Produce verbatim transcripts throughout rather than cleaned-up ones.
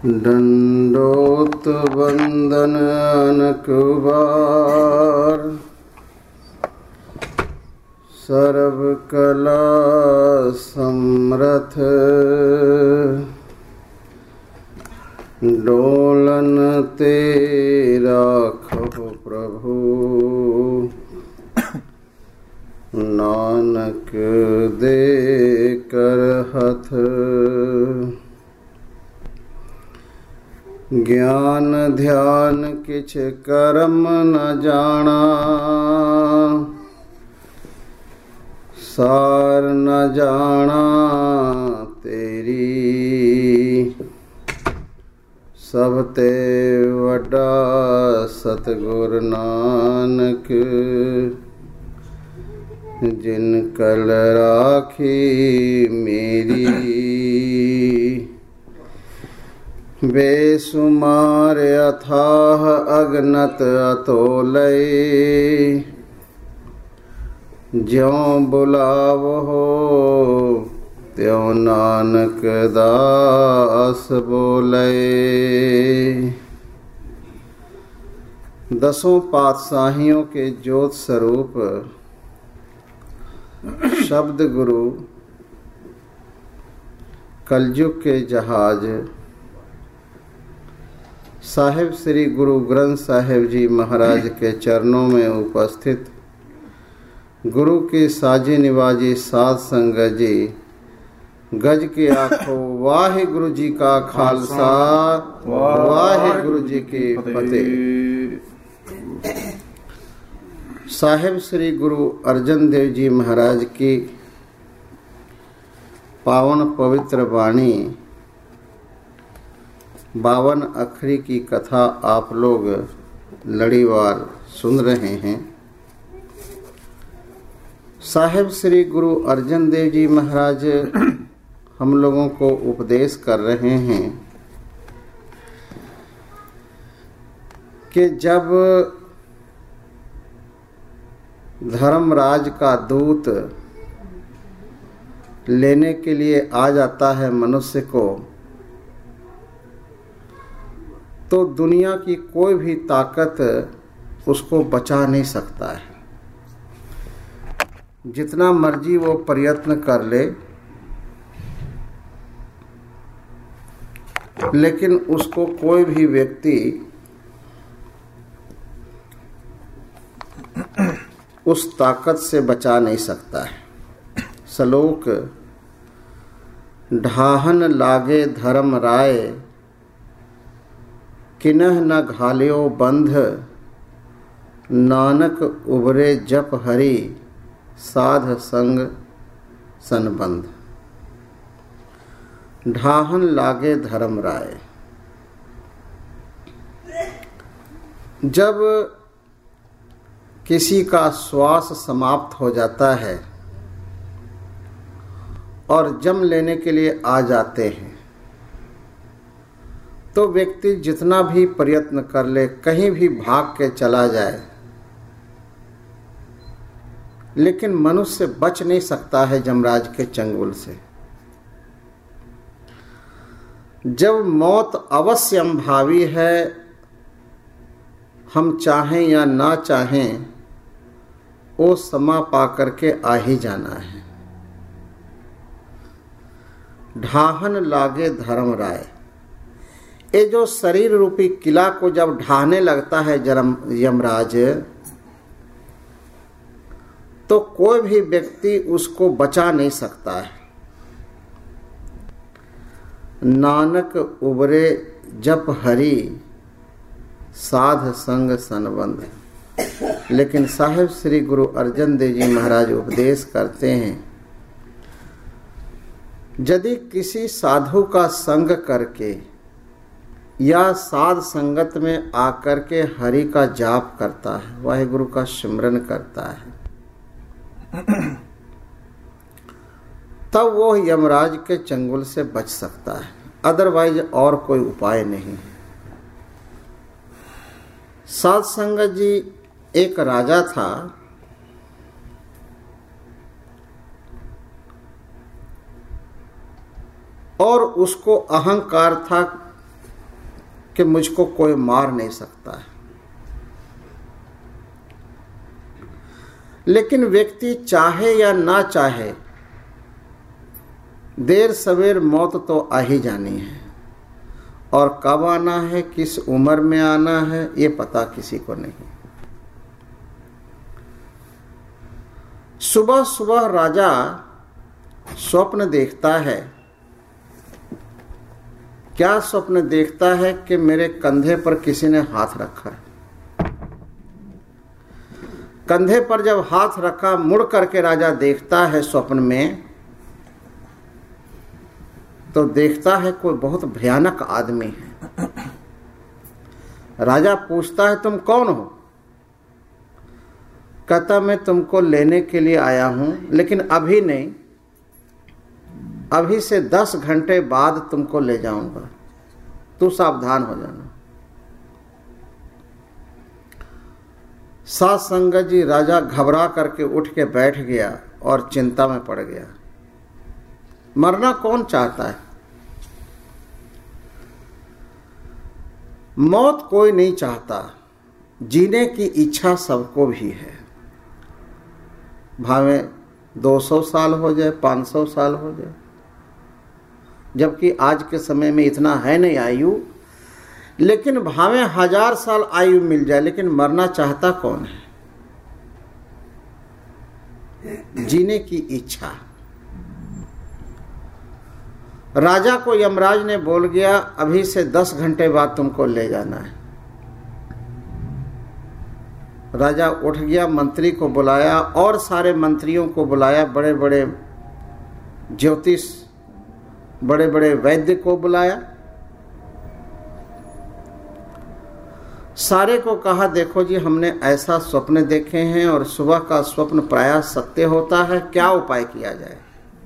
दंडोत वंदन अनेक बार, सर्व कला समर्थ डोलन तेरा खप प्रभु, नानक दे कर हथ। ज्ञान ध्यान किछ कर्म न जाना, सार न जाना तेरी, सब ते वड्डा सतगुर नानक, जिन कल राखी मेरी। बेसुमार अथाह अगनत अतोलय, ज्यों बुलावो त्यों नानक दास बोले। दसों पातशाहियों के ज्योत स्वरूप शब्द गुरु कलयुग के जहाज साहिब श्री गुरु ग्रंथ साहिब जी महाराज के चरणों में उपस्थित गुरु की साजी निवाजी साध संगत जी, गज के आखो वाहे गुरु जी का खालसा, वाहे गुरु जी की फतेह। साहिब श्री गुरु अर्जन देव जी महाराज की पावन पवित्र वाणी बावन अखरी की कथा आप लोग लड़ीवार सुन रहे हैं। साहिब श्री गुरु अर्जन देव जी महाराज हम लोगों को उपदेश कर रहे हैं कि जब धर्मराज का दूत लेने के लिए आ जाता है मनुष्य को, तो दुनिया की कोई भी ताकत उसको बचा नहीं सकता है। जितना मर्जी वो प्रयत्न कर ले, लेकिन उसको कोई भी व्यक्ति उस ताकत से बचा नहीं सकता है। श्लोक ढाहन लागे धर्म राय, किन्ह न घालियो बंध, नानक उबरे जप हरि, साध संग संबंध। ढाहन लागे धर्म राय, जब किसी का श्वास समाप्त हो जाता है और जम लेने के लिए आ जाते हैं, तो व्यक्ति जितना भी प्रयत्न कर ले, कहीं भी भाग के चला जाए, लेकिन मनुष्य बच नहीं सकता है यमराज के चंगुल से। जब मौत अवश्य संभावी है, हम चाहें या ना चाहें, वो समा पा करके आ ही जाना है। ढाहन लागे धर्म राय, ये जो शरीर रूपी किला को जब ढाने लगता है जरम यमराज, तो कोई भी व्यक्ति उसको बचा नहीं सकता है। नानक उबरे जप हरि, साध संग संबंध। लेकिन साहिब श्री गुरु अर्जन देव जी महाराज उपदेश करते हैं, यदि किसी साधु का संग करके या साध संगत में आकर के हरि का जाप करता है, वाहिगुरु का सिमरन करता है, तब वो यमराज के चंगुल से बच सकता है। अदरवाइज और कोई उपाय नहीं। साध संगत जी, एक राजा था, और उसको अहंकार था कि मुझको कोई मार नहीं सकता है। लेकिन व्यक्ति चाहे या ना चाहे, देर सवेर मौत तो आ ही जानी है, और कब आना है, किस उम्र में आना है, ये पता किसी को नहीं। सुबह सुबह राजा स्वप्न देखता है। क्या स्वप्न देखता है कि मेरे कंधे पर किसी ने हाथ रखा है। कंधे पर जब हाथ रखा, मुड़ करके राजा देखता है स्वप्न में, तो देखता है कोई बहुत भयानक आदमी है। राजा पूछता है तुम कौन हो? कहता मैं तुमको लेने के लिए आया हूं, लेकिन अभी नहीं, अभी से दस घंटे बाद तुमको ले जाऊंगा, तू सावधान हो जाना। सात संगत जी, राजा घबरा करके उठ के बैठ गया और चिंता में पड़ गया। मरना कौन चाहता है? मौत कोई नहीं चाहता, जीने की इच्छा सबको भी है। भावे दो सौ साल हो जाए, पाँच सौ साल हो जाए, जबकि आज के समय में इतना है नहीं आयु, लेकिन भावे हजार साल आयु मिल जाए, लेकिन मरना चाहता कौन है? जीने की इच्छा। राजा को यमराज ने बोल गया अभी से दस घंटे बाद तुमको ले जाना है। राजा उठ गया, मंत्री को बुलाया और सारे मंत्रियों को बुलाया, बड़े बड़े ज्योतिष, बड़े बड़े वैद्य को बुलाया। सारे को कहा देखो जी, हमने ऐसा स्वप्न देखे हैं और सुबह का स्वप्न प्रायः सत्य होता है, क्या उपाय किया जाए?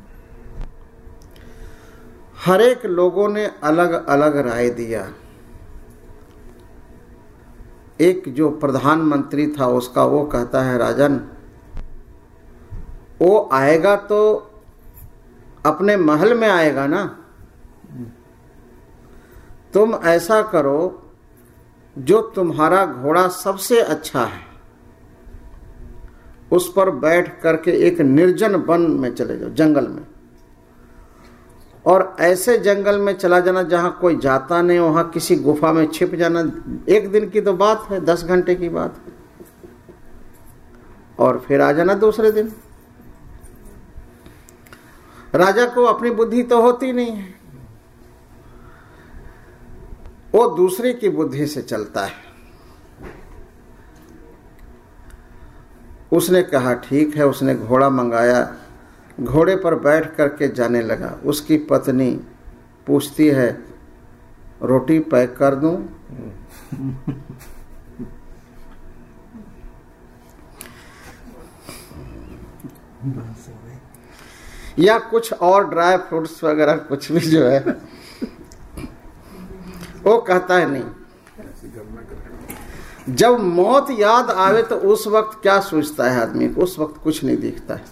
हर एक लोगों ने अलग अलग राय दिया। एक जो प्रधानमंत्री था उसका वो कहता है राजन, वो आएगा तो अपने महल में आएगा ना, तुम ऐसा करो जो तुम्हारा घोड़ा सबसे अच्छा है उस पर बैठ करके एक निर्जन वन में चले जाओ, जंगल में, और ऐसे जंगल में चला जाना जहां कोई जाता नहीं, वहां किसी गुफा में छिप जाना। एक दिन की तो बात है, दस घंटे की बात है, और फिर आ जाना दूसरे दिन। राजा को अपनी बुद्धि तो होती नहीं है, वो दूसरे की बुद्धि से चलता है। उसने कहा ठीक है, उसने घोड़ा मंगाया, घोड़े पर बैठ करके जाने लगा। उसकी पत्नी पूछती है रोटी पैक कर दूं? या कुछ और ड्राई फ्रूट्स वगैरह कुछ भी जो है, वो कहता है नहीं। जब मौत याद आवे तो उस वक्त क्या सोचता है आदमी को? उस वक्त कुछ नहीं दिखता है।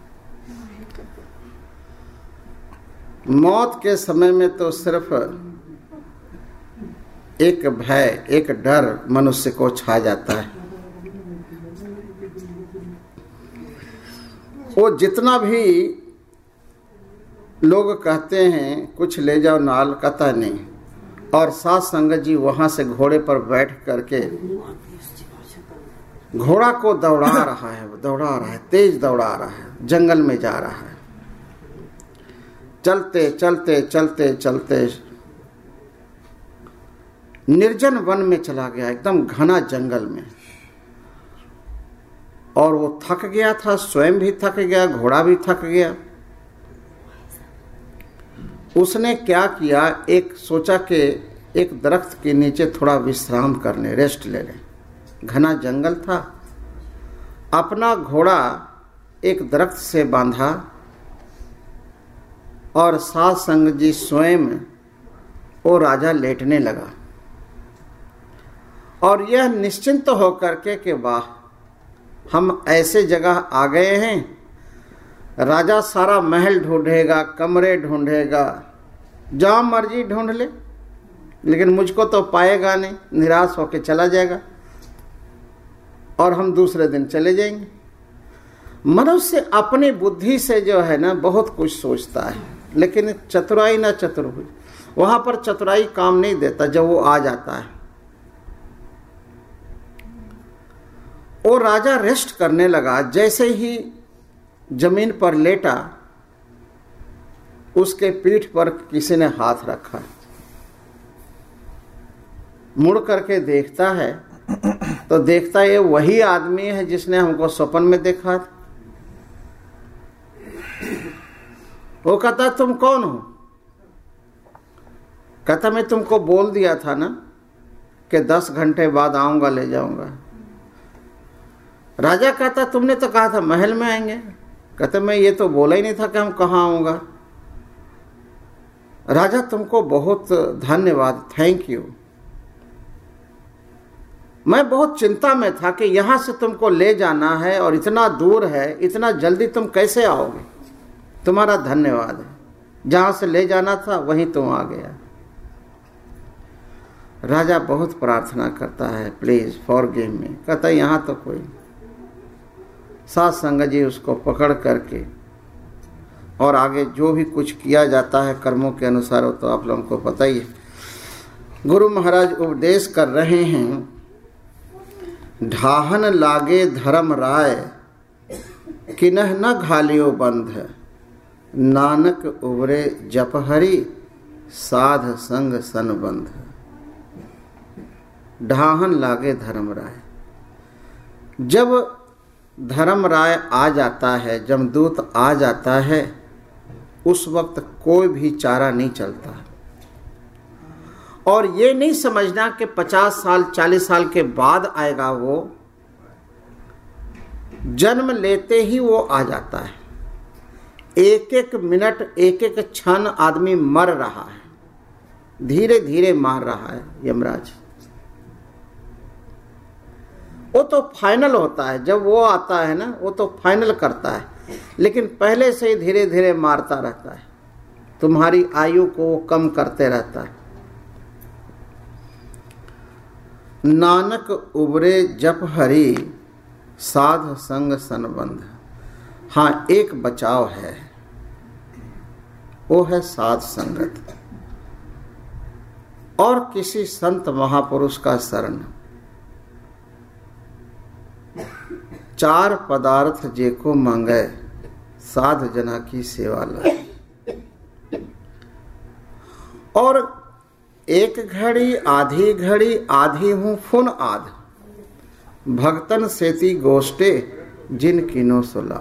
मौत के समय में तो सिर्फ एक भय, एक डर मनुष्य को छा जाता है। वो जितना भी लोग कहते हैं कुछ ले जाओ नाल, कहता नहीं। और सात संगत जी वहां से घोड़े पर बैठ करके घोड़ा को दौड़ा रहा है, दौड़ा रहा है, तेज दौड़ा रहा है, जंगल में जा रहा है। चलते चलते चलते चलते निर्जन वन में चला गया, एकदम घना जंगल में। और वो थक गया था, स्वयं भी थक गया, घोड़ा भी थक गया। उसने क्या किया, एक सोचा कि एक दरख्त के नीचे थोड़ा विश्राम कर ले, रेस्ट ले ले। घना जंगल था। अपना घोड़ा एक दरख्त से बांधा और सात संग जी स्वयं वो राजा लेटने लगा। और यह निश्चिंत होकर के कि वाह, हम ऐसे जगह आ गए हैं, राजा सारा महल ढूंढेगा, कमरे ढूंढेगा, जहां मर्जी ढूंढ ले, लेकिन मुझको तो पाएगा नहीं, निराश होकर चला जाएगा और हम दूसरे दिन चले जाएंगे। मनुष्य अपनी बुद्धि से जो है ना बहुत कुछ सोचता है, लेकिन चतुराई ना चतुर्भुज, वहां पर चतुराई काम नहीं देता। जब वो आ जाता है, वो राजा रेस्ट करने लगा, जैसे ही जमीन पर लेटा उसके पीठ पर किसी ने हाथ रखा। मुड़ करके देखता है तो देखता है ये वही आदमी है जिसने हमको स्वप्न में देखा था। वो कहता तुम कौन हो? कहता मैं तुमको बोल दिया था ना कि दस घंटे बाद आऊंगा, ले जाऊंगा। राजा कहता तुमने तो कहा था महल में आएंगे। कहते मैं ये तो बोला ही नहीं था कि हम कहाँ आऊंगा। राजा तुमको बहुत धन्यवाद, थैंक यू। मैं बहुत चिंता में था कि यहां से तुमको ले जाना है और इतना दूर है, इतना जल्दी तुम कैसे आओगे? तुम्हारा धन्यवाद है, जहां से ले जाना था वहीं तुम आ गया। राजा बहुत प्रार्थना करता है, प्लीज फॉरगिव मी। कहता यहां तो कोई। सात संगत जी उसको पकड़ करके और आगे जो भी कुछ किया जाता है कर्मों के अनुसार, हो तो आप लोगों को पता ही है। गुरु महाराज उपदेश कर रहे हैं, ढाहन लागे धर्म राय किन्ह न घालियो बंध, नानक उबरे जप हरि साध संग सन बंध। ढाहन लागे धर्म राय, जब धर्म राय आ जाता है, जमदूत आ जाता है, उस वक्त कोई भी चारा नहीं चलता। और ये नहीं समझना कि पचास साल चालीस साल के बाद आएगा, वो जन्म लेते ही वो आ जाता है। एक एक मिनट एक एक क्षण आदमी मर रहा है, धीरे धीरे मार रहा है यमराज। वो तो फाइनल होता है, जब वो आता है ना वो तो फाइनल करता है, लेकिन पहले से ही धीरे धीरे मारता रहता है, तुम्हारी आयु को कम करते रहता है। नानक उबरे जप हरि साध संग संबंध। हाँ, एक बचाव है, वो है साध संगत और किसी संत महापुरुष का शरण। चार पदार्थ जेको मांगे साध जना की सेवा लाए। और एक घड़ी आधी घड़ी आधी हूं फुन आध, भक्तन सेती गोष्ठे जिन किनो सुला।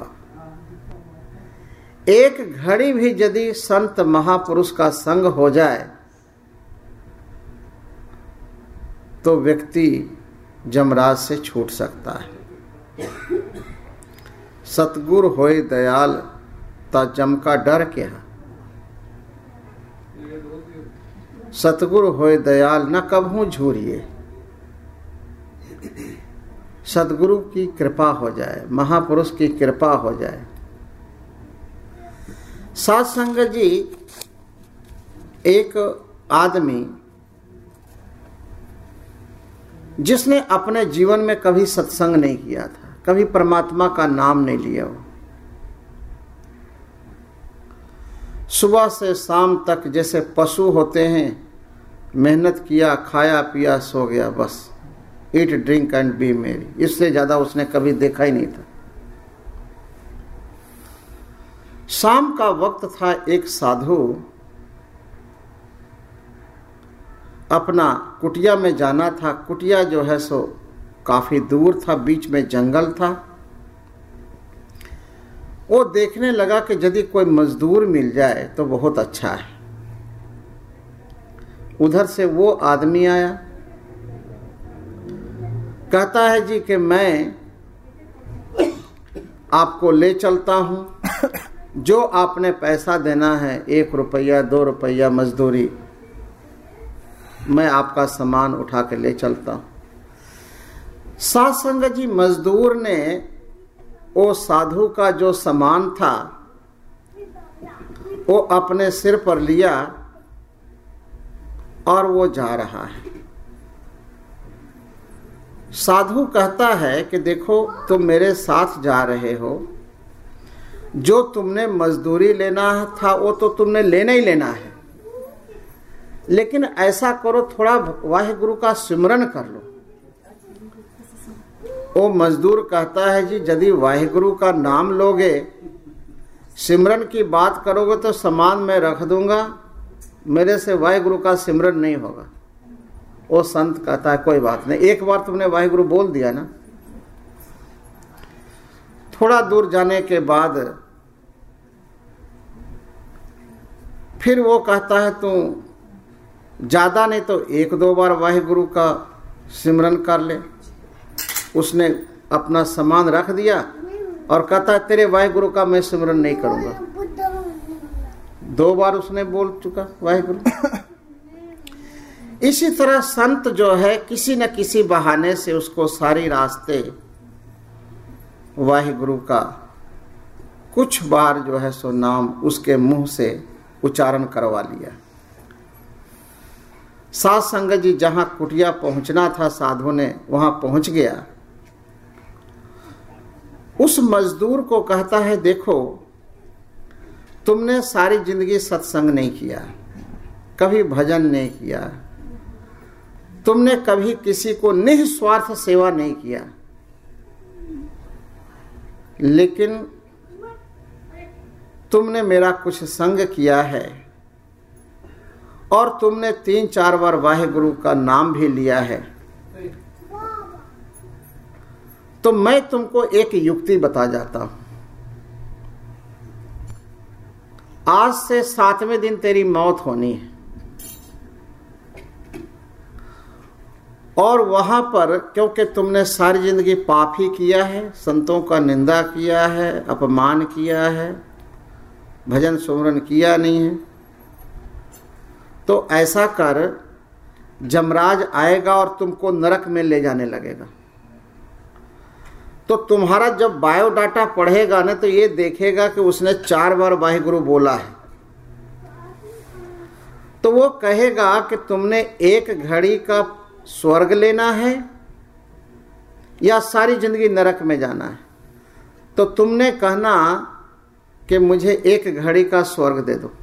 एक घड़ी भी यदि संत महापुरुष का संग हो जाए तो व्यक्ति जमराज से छूट सकता है। सतगुर होए दयाल ता जम का डर क्या। सतगुर होए दयाल न कबहू झूरिए। सतगुरु की कृपा हो जाए, महापुरुष की कृपा हो जाए। साध संगत जी, एक आदमी जिसने अपने जीवन में कभी सत्संग नहीं किया था, कभी परमात्मा का नाम नहीं लिया, हो सुबह से शाम तक जैसे पशु होते हैं, मेहनत किया, खाया पिया, सो गया, बस ईट ड्रिंक एंड बी मेरी, इससे ज्यादा उसने कभी देखा ही नहीं था। शाम का वक्त था, एक साधु अपना कुटिया में जाना था। कुटिया जो है सो काफी दूर था, बीच में जंगल था। वो देखने लगा कि यदि कोई मजदूर मिल जाए तो बहुत अच्छा है। उधर से वो आदमी आया, कहता है जी कि मैं आपको ले चलता हूं, जो आपने पैसा देना है, एक रुपया दो रुपया मजदूरी, मैं आपका सामान उठा के ले चलता हूं। साध संगत जी, मजदूर ने वो साधु का जो सामान था वो अपने सिर पर लिया और वो जा रहा है। साधु कहता है कि देखो तुम मेरे साथ जा रहे हो, जो तुमने मजदूरी लेना था वो तो तुमने लेना ही लेना है, लेकिन ऐसा करो थोड़ा वाहिगुरु का सिमरन कर लो। वो मजदूर कहता है जी यदि वाहिगुरु का नाम लोगे, सिमरन की बात करोगे तो सामान में रख दूंगा, मेरे से वाहिगुरु का सिमरन नहीं होगा। वो संत कहता है कोई बात नहीं, एक बार तुमने वाहिगुरु बोल दिया ना। थोड़ा दूर जाने के बाद फिर वो कहता है तू ज्यादा नहीं तो एक दो बार वाहिगुरु का सिमरन कर ले। उसने अपना सामान रख दिया और कहता है तेरे वाहिगुरु का मैं सिमरन नहीं करूंगा। दो बार उसने बोल चुका वाहिगुरु। इसी तरह संत जो है किसी न किसी बहाने से उसको सारी रास्ते वाहिगुरु का कुछ बार जो है सो नाम उसके मुंह से उच्चारण करवा लिया। साध संगत जी जहां कुटिया पहुंचना था साधु ने वहां पहुंच गया। उस मजदूर को कहता है देखो तुमने सारी जिंदगी सत्संग नहीं किया, कभी भजन नहीं किया, तुमने कभी किसी को निस्वार्थ सेवा नहीं किया, लेकिन तुमने मेरा कुछ संग किया है और तुमने तीन चार बार वाहिगुरु का नाम भी लिया है। तो मैं तुमको एक युक्ति बता जाता हूं। आज से सातवें दिन तेरी मौत होनी है और वहां पर क्योंकि तुमने सारी जिंदगी पाप ही किया है, संतों का निंदा किया है, अपमान किया है, भजन सुमरन किया नहीं है, तो ऐसा कर जमराज आएगा और तुमको नरक में ले जाने लगेगा। तो तुम्हारा जब बायोडाटा पढ़ेगा ना तो ये देखेगा कि उसने चार बार वाहिगुरु बोला है, तो वो कहेगा कि तुमने एक घड़ी का स्वर्ग लेना है या सारी जिंदगी नरक में जाना है। तो तुमने कहना कि मुझे एक घड़ी का स्वर्ग दे दो।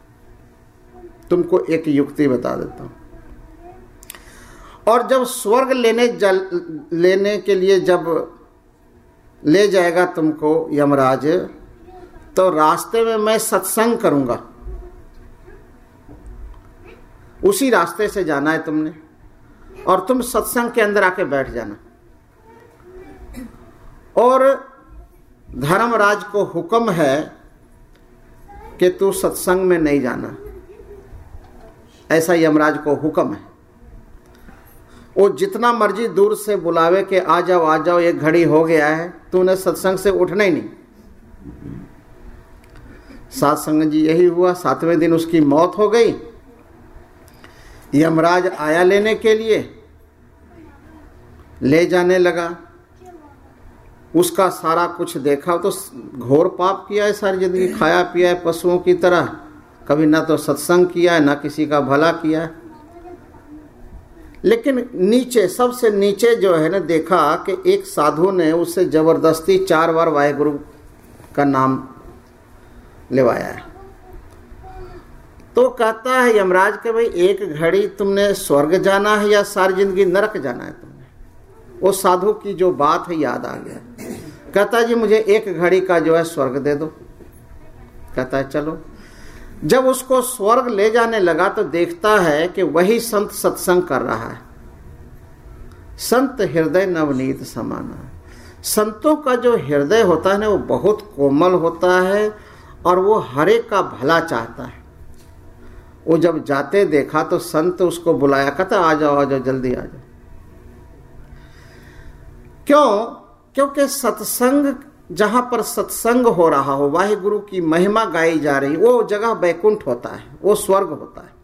तुमको एक युक्ति बता देता हूं। और जब स्वर्ग लेने जल लेने के लिए जब ले जाएगा तुमको यमराज, तो रास्ते में मैं सत्संग करूंगा, उसी रास्ते से जाना है तुमने और तुम सत्संग के अंदर आके बैठ जाना। और धर्मराज को हुक्म है कि तू सत्संग में नहीं जाना, ऐसा यमराज को हुक्म है। वो जितना मर्जी दूर से बुलावे कि आ जाओ आ जाओ एक घड़ी हो गया है, तूने सत्संग से उठना ही नहीं। सात संगत जी यही हुआ। सातवें दिन उसकी मौत हो गई। यमराज आया लेने के लिए, ले जाने लगा। उसका सारा कुछ देखा तो घोर पाप किया है, सारी जिंदगी खाया पिया है पशुओं की तरह, कभी ना तो सत्संग किया है ना किसी का भला किया है। लेकिन नीचे सबसे नीचे जो है ना देखा कि एक साधु ने उससे जबरदस्ती चार बार वाहिगुरु का नाम लेवाया है। तो कहता है यमराज के भाई एक घड़ी तुमने स्वर्ग जाना है या सारी जिंदगी नरक जाना है तुमने? वो साधु की जो बात है याद आ गया। कहता है जी मुझे एक घड़ी का जो है स्वर्ग दे दो। कहता है चलो। जब उसको स्वर्ग ले जाने लगा तो देखता है कि वही संत सत्संग कर रहा है। संत हृदय नवनीत समाना। संतों का जो हृदय होता है ना वो बहुत कोमल होता है और वो हर एक का भला चाहता है। वो जब जाते देखा तो संत उसको बुलाया, कहता आ जाओ आ जाओ जल्दी आ जाओ। क्यों? क्योंकि सत्संग, जहां पर सत्संग हो रहा हो, वाहिगुरु की महिमा गाई जा रही, वो जगह बैकुंठ होता है, वो स्वर्ग होता है।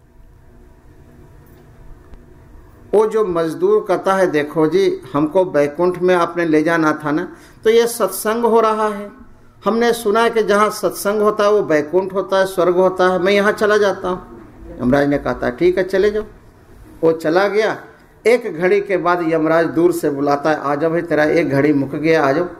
वो जो मजदूर कहता है देखो जी हमको बैकुंठ में आपने ले जाना था ना, तो ये सत्संग हो रहा है, हमने सुना है कि जहां सत्संग होता है वो बैकुंठ होता है, स्वर्ग होता है, मैं यहां चला जाता हूं। यमराज ने कहा था ठीक है चले जाओ। वो चला गया। एक घड़ी के बाद यमराज दूर से बुलाता है, आ जाओ भाई, तेरा एक घड़ी मुक गया, आ जाओ।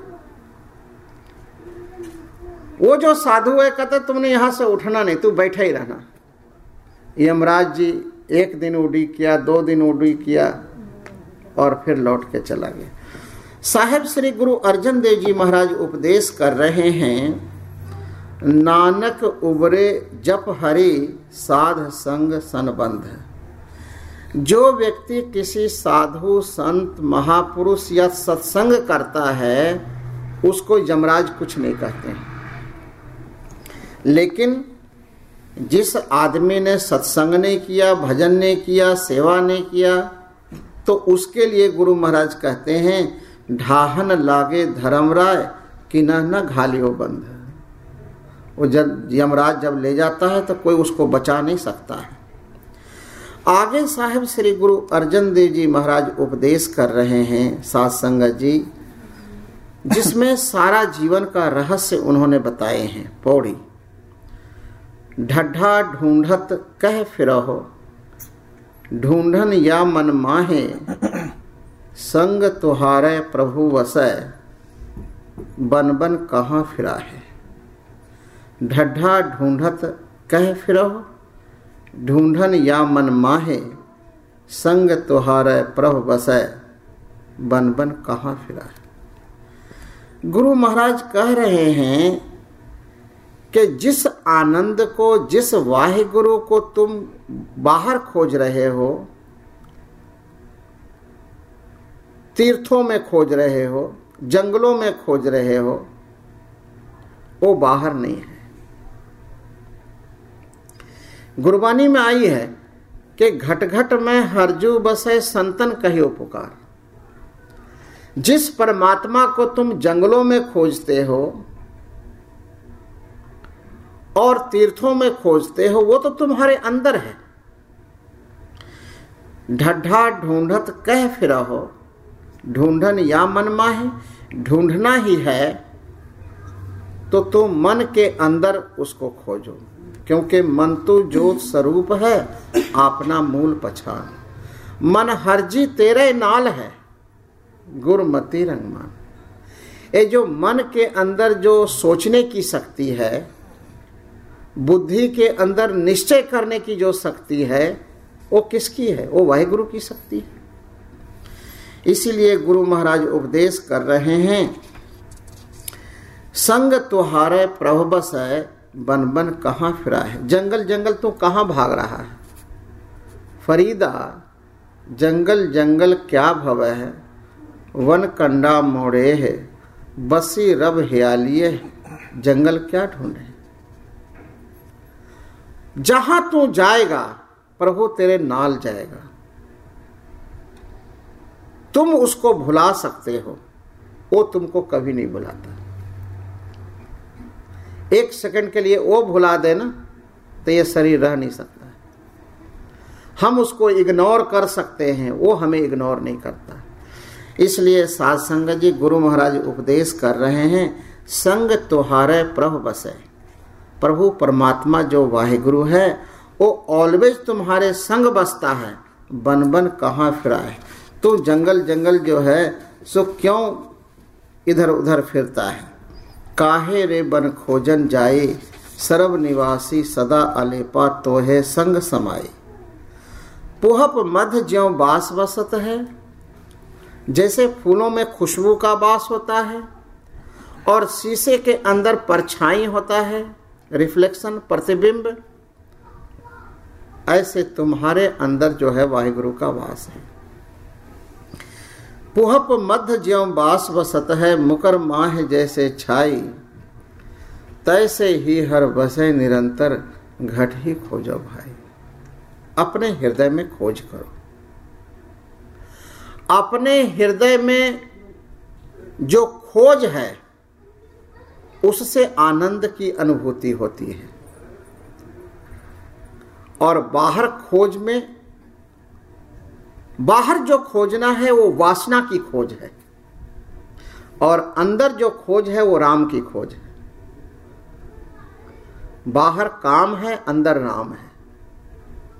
वो जो साधु है कहते तुमने यहां से उठना नहीं, तू बैठा ही रहना। यमराज जी एक दिन उड़ी किया, दो दिन उड़ी किया और फिर लौट के चला गया। साहेब श्री गुरु अर्जन देव जी महाराज उपदेश कर रहे हैं, नानक उबरे जप हरि साध संग संबंध। जो व्यक्ति किसी साधु संत महापुरुष या सत्संग करता है उसको यमराज कुछ नहीं कहते हैं। लेकिन जिस आदमी ने सत्संग नहीं किया, भजन नहीं किया, सेवा नहीं किया, तो उसके लिए गुरु महाराज कहते हैं ढाहन लागे धर्मराय कि न न घालियो बंध। वो जब यमराज जब ले जाता है तो कोई उसको बचा नहीं सकता है। आगे साहिब श्री गुरु अर्जन देव जी महाराज उपदेश कर रहे हैं साध संगत जी, जिसमें सारा जीवन का रहस्य उन्होंने बताए हैं। पौड़ी ढड्ढा ढूंढत कह फिरहो, ढूंढन या मन माहे, संग तुहारे प्रभु वसै, बन बन कहाँ फिरा है। ढड्ढा ढूंढत कह फिरहो, ढूंढन या मन माहे, संग तुहारे प्रभु वसै, बन बन कहाँ फिरा है। गुरु महाराज कह रहे हैं कि जिस आनंद को, जिस वाहिगुरु को तुम बाहर खोज रहे हो, तीर्थों में खोज रहे हो, जंगलों में खोज रहे हो, वो बाहर नहीं है। गुरबानी में आई है कि घट घट में हरजू बसे संतन कहियो पुकार। जिस परमात्मा को तुम जंगलों में खोजते हो और तीर्थों में खोजते हो, वो तो तुम्हारे अंदर है। ढड्ढा ढूंढत कह फिरा हो, ढूंढन या मन माहे, ढूंढना ही है तो तुम मन के अंदर उसको खोजो, क्योंकि मन तो ज्योत स्वरूप है, अपना मूल पछान। मन हरजी तेरे नाल है, गुरमति रंगमान। ये जो मन के अंदर जो सोचने की शक्ति है, बुद्धि के अंदर निश्चय करने की जो शक्ति है, वो किसकी है? वो वाहिगुरु की शक्ति है। इसीलिए गुरु महाराज उपदेश कर रहे हैं, संग तुहारे प्रभु बस है, बन बन कहाँ फिरा है। जंगल जंगल तो कहाँ भाग रहा है फरीदा, जंगल जंगल क्या भव है, वन कंडा मोड़े है, बसी रब हियालिए, जंगल क्या ढूंढे। जहां तू जाएगा प्रभु तेरे नाल जाएगा। तुम उसको भुला सकते हो, वो तुमको कभी नहीं भुलाता। एक सेकंड के लिए वो भुला देना तो ये शरीर रह नहीं सकता। हम उसको इग्नोर कर सकते हैं, वो हमें इग्नोर नहीं करता। इसलिए साध संगत जी गुरु महाराज उपदेश कर रहे हैं, संग तुहारे प्रभु बसे। प्रभु परमात्मा जो वाहिगुरु है वो ऑलवेज तुम्हारे संग बसता है, बन बन कहाँ फिरा है। तू जंगल जंगल जो है सो क्यों इधर उधर फिरता है। काहे रे बन खोजन जाए, सर्व निवासी सदा अलेपा तोहे संग समाए। पुहप मध्य ज्यों बास बसत है, जैसे फूलों में खुशबू का बास होता है और शीशे के अंदर परछाई होता है, रिफ्लेक्शन, प्रतिबिंब, ऐसे तुम्हारे अंदर जो है वाहिगुरु का वास है। पुहप मध्य ज्यों बास बसत है, मुकर माह जैसे छाई, तैसे ही हर बसे निरंतर, घट ही खोजो भाई। अपने हृदय में खोज करो। अपने हृदय में जो खोज है उससे आनंद की अनुभूति होती है, और बाहर खोज में, बाहर जो खोजना है वो वासना की खोज है, और अंदर जो खोज है वो राम की खोज है। बाहर काम है, अंदर राम है।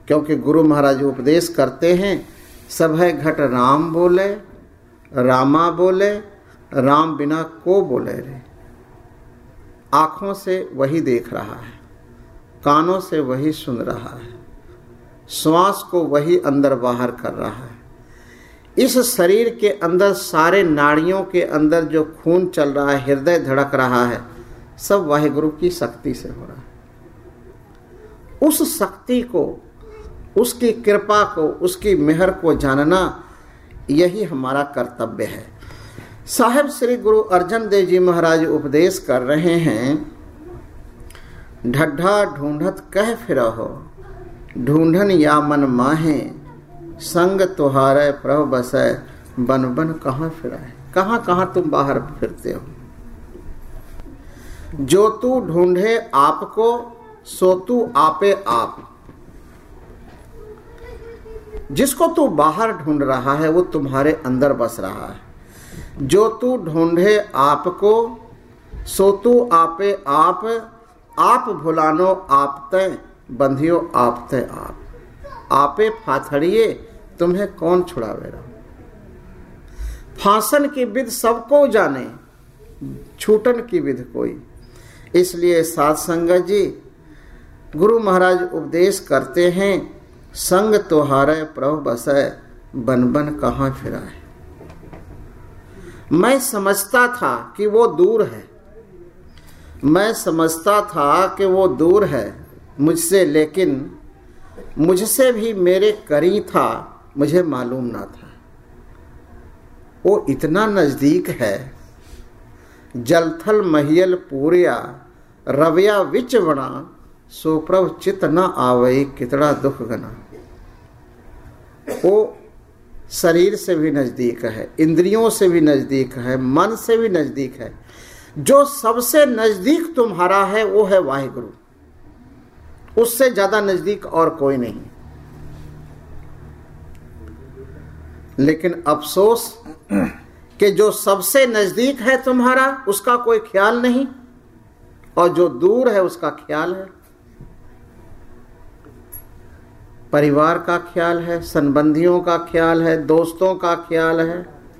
क्योंकि गुरु महाराज उपदेश करते हैं, सब है घट राम बोले, रामा बोले, राम बिना को बोले रे। आँखों से वही देख रहा है, कानों से वही सुन रहा है, श्वास को वही अंदर बाहर कर रहा है। इस शरीर के अंदर सारे नाड़ियों के अंदर जो खून चल रहा है, हृदय धड़क रहा है, सब वाहिगुरु की शक्ति से हो रहा है। उस शक्ति को, उसकी कृपा को, उसकी मेहर को जानना यही हमारा कर्तव्य है। साहेब श्री गुरु अर्जन देव जी महाराज उपदेश कर रहे हैं, ढड्ढा ढूंढत कह फिरहो, ढूंढन या मन माहे, संग तुहारे प्रभु बसै, बन बन कहाँ फिराए। कहाँ कहाँ तुम बाहर फिरते हो। जो तू ढूंढे आपको, सो तू आपे आप। जिसको तू बाहर ढूंढ रहा है वो तुम्हारे अंदर बस रहा है। जो तू ढूंढे आपको, सो तू आपे आप। आप भुलानो आप तय, बंधियो आप तय आप। आपे फाथड़िए, तुम्हें कौन छुड़ावे रहा। फांसन की विध सबको जाने, छूटन की विध कोई। इसलिए साध संगत जी, गुरु महाराज उपदेश करते हैं, संग तुहारे प्रभु बसै, बन बन कहाँ फिराए। मैं समझता था कि वो दूर है, मैं समझता था कि वो दूर है मुझसे, लेकिन मुझसे भी मेरे करीब था, मुझे मालूम ना था। वो इतना नजदीक है, जलथल महियल पूरिया, रविया विच बना, सो प्रभु चित न आवई, कितना दुख गना। वो शरीर से भी नजदीक है, इंद्रियों से भी नजदीक है, मन से भी नजदीक है। जो सबसे नजदीक तुम्हारा है वो है वाहिगुरु। उससे ज्यादा नजदीक और कोई नहीं। लेकिन अफसोस कि जो सबसे नजदीक है तुम्हारा उसका कोई ख्याल नहीं, और जो दूर है उसका ख्याल है। परिवार का ख्याल है, संबंधियों का ख्याल है, दोस्तों का ख्याल है,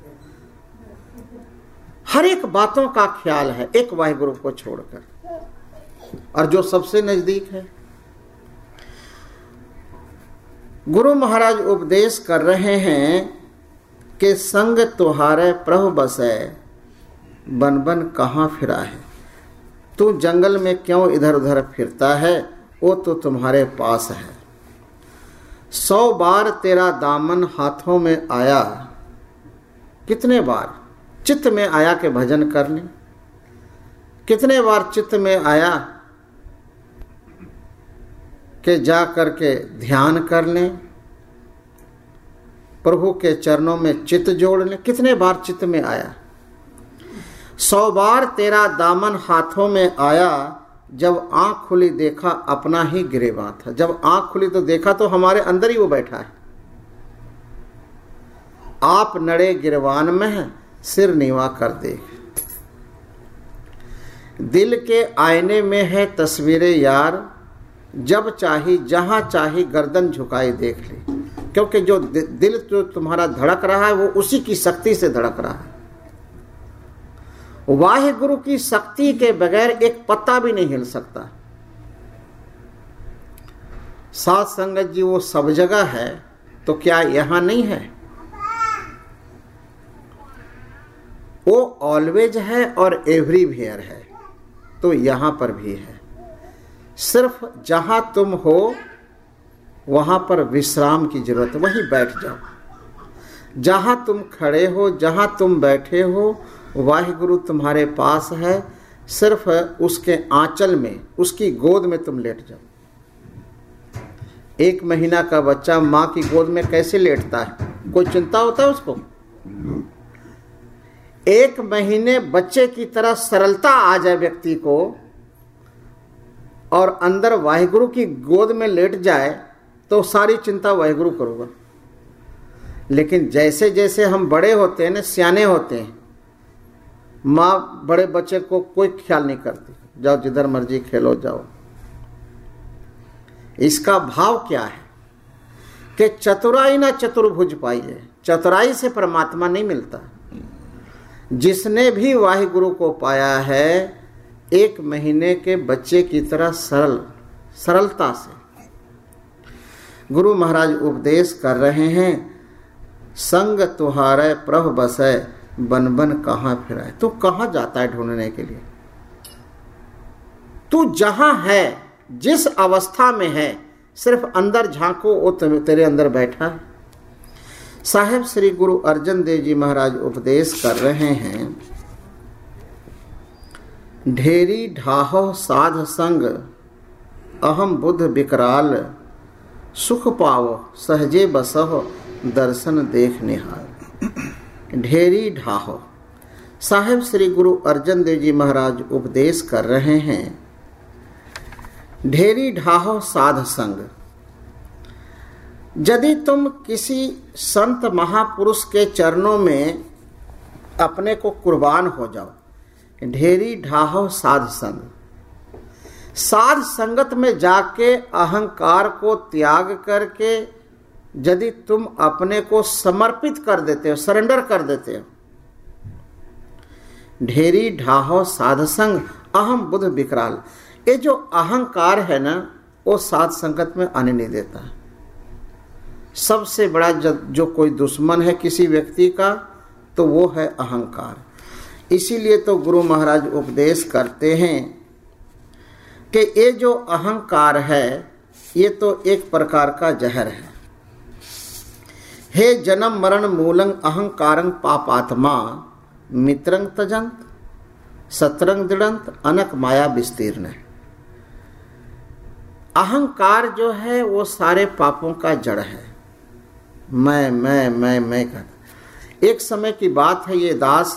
हर एक बातों का ख्याल है एक वाहिगुरु को छोड़कर। और जो सबसे नजदीक है, गुरु महाराज उपदेश कर रहे हैं कि संग तुहारे प्रभु बसै, बन बन कहाँ फिरा है। तू जंगल में क्यों इधर उधर फिरता है, वो तो तुम्हारे पास है। सौ बार तेरा दामन हाथों में आया, कितने बार चित्त में आया कि भजन कर ले, कितने बार चित्त में आया कि जा करके ध्यान कर लें, प्रभु के चरणों में चित्त जोड़ लें। कितने बार चित्त में आया। सौ बार तेरा दामन हाथों में आया, जब आंख खुली देखा अपना ही गिरेबां था। जब आंख खुली तो देखा तो हमारे अंदर ही वो बैठा है। आप नड़े गिरवान में है, सिर नीवा कर देख। दिल के आईने में है तस्वीरें यार, जब चाही जहां चाही गर्दन झुकाई देख ले। क्योंकि जो दिल जो तुम्हारा धड़क रहा है वो उसी की शक्ति से धड़क रहा है। वाहिगुरु की शक्ति के बगैर एक पत्ता भी नहीं हिल सकता। साध संगत जी, वो सब जगह है तो क्या यहां नहीं है? वो ऑलवेज है और एवरीवेयर है, तो यहां पर भी है। सिर्फ जहां तुम हो वहां पर विश्राम की जरूरत है, वहीं बैठ जाओ। जहां तुम खड़े हो, जहां तुम बैठे हो, वाहिगुरु तुम्हारे पास है। सिर्फ उसके आंचल में, उसकी गोद में तुम लेट जाओ। एक महीना का बच्चा माँ की गोद में कैसे लेटता है? कोई चिंता होता है उसको? एक महीने बच्चे की तरह सरलता आ जाए व्यक्ति को और अंदर वाहिगुरु की गोद में लेट जाए तो सारी चिंता वाहिगुरु करूँगा। लेकिन जैसे जैसे हम बड़े होते हैं ना, सियाने होते हैं, माँ बड़े बच्चे को कोई ख्याल नहीं करती, जाओ जिधर मर्जी खेलो जाओ। इसका भाव क्या है? कि चतुराई ना चतुर्भुज पाइए। चतुराई से परमात्मा नहीं मिलता। जिसने भी वाहिगुरु को पाया है एक महीने के बच्चे की तरह सरल सरलता से गुरु महाराज उपदेश कर रहे हैं। संग तुहारे प्रभ बसै बन बन कहाँ फिराए। तू कहाँ जाता है ढूंढने के लिए? तू जहां है, जिस अवस्था में है, सिर्फ अंदर झांको, वो तेरे अंदर बैठा है। साहेब श्री गुरु अर्जन देव जी महाराज उपदेश कर रहे हैं। ढेरी ढाहो साध संग अहम बुद्ध विकराल सुख पावो सहजे बसहो दर्शन देख निहाल। ढेरी ढाहो। साहेब श्री गुरु अर्जन देव जी महाराज उपदेश कर रहे हैं। ढेरी ढाहो साध संग। यदि तुम किसी संत महापुरुष के चरणों में अपने को कुर्बान हो जाओ, ढेरी ढाहो साध संग। साध संगत में जाके अहंकार को त्याग करके यदि तुम अपने को समर्पित कर देते हो, सरेंडर कर देते हो, ढेरी ढाहो साध संग अहम बुद्ध विकराल। ये जो अहंकार है ना, वो साध संगत में आने नहीं देता। सबसे बड़ा जो कोई दुश्मन है किसी व्यक्ति का, तो वो है अहंकार। इसीलिए तो गुरु महाराज उपदेश करते हैं कि ये जो अहंकार है ये तो एक प्रकार का जहर है। हे जन्म मरण मूलंग अहंकारंग पापात्मा मित्रंग तजंत सतरंग दृढ़ंत अनक माया विस्तीर्ण। अहंकार जो है वो सारे पापों का जड़ है। मैं मैं मैं मैं कहता। एक समय की बात है, ये दास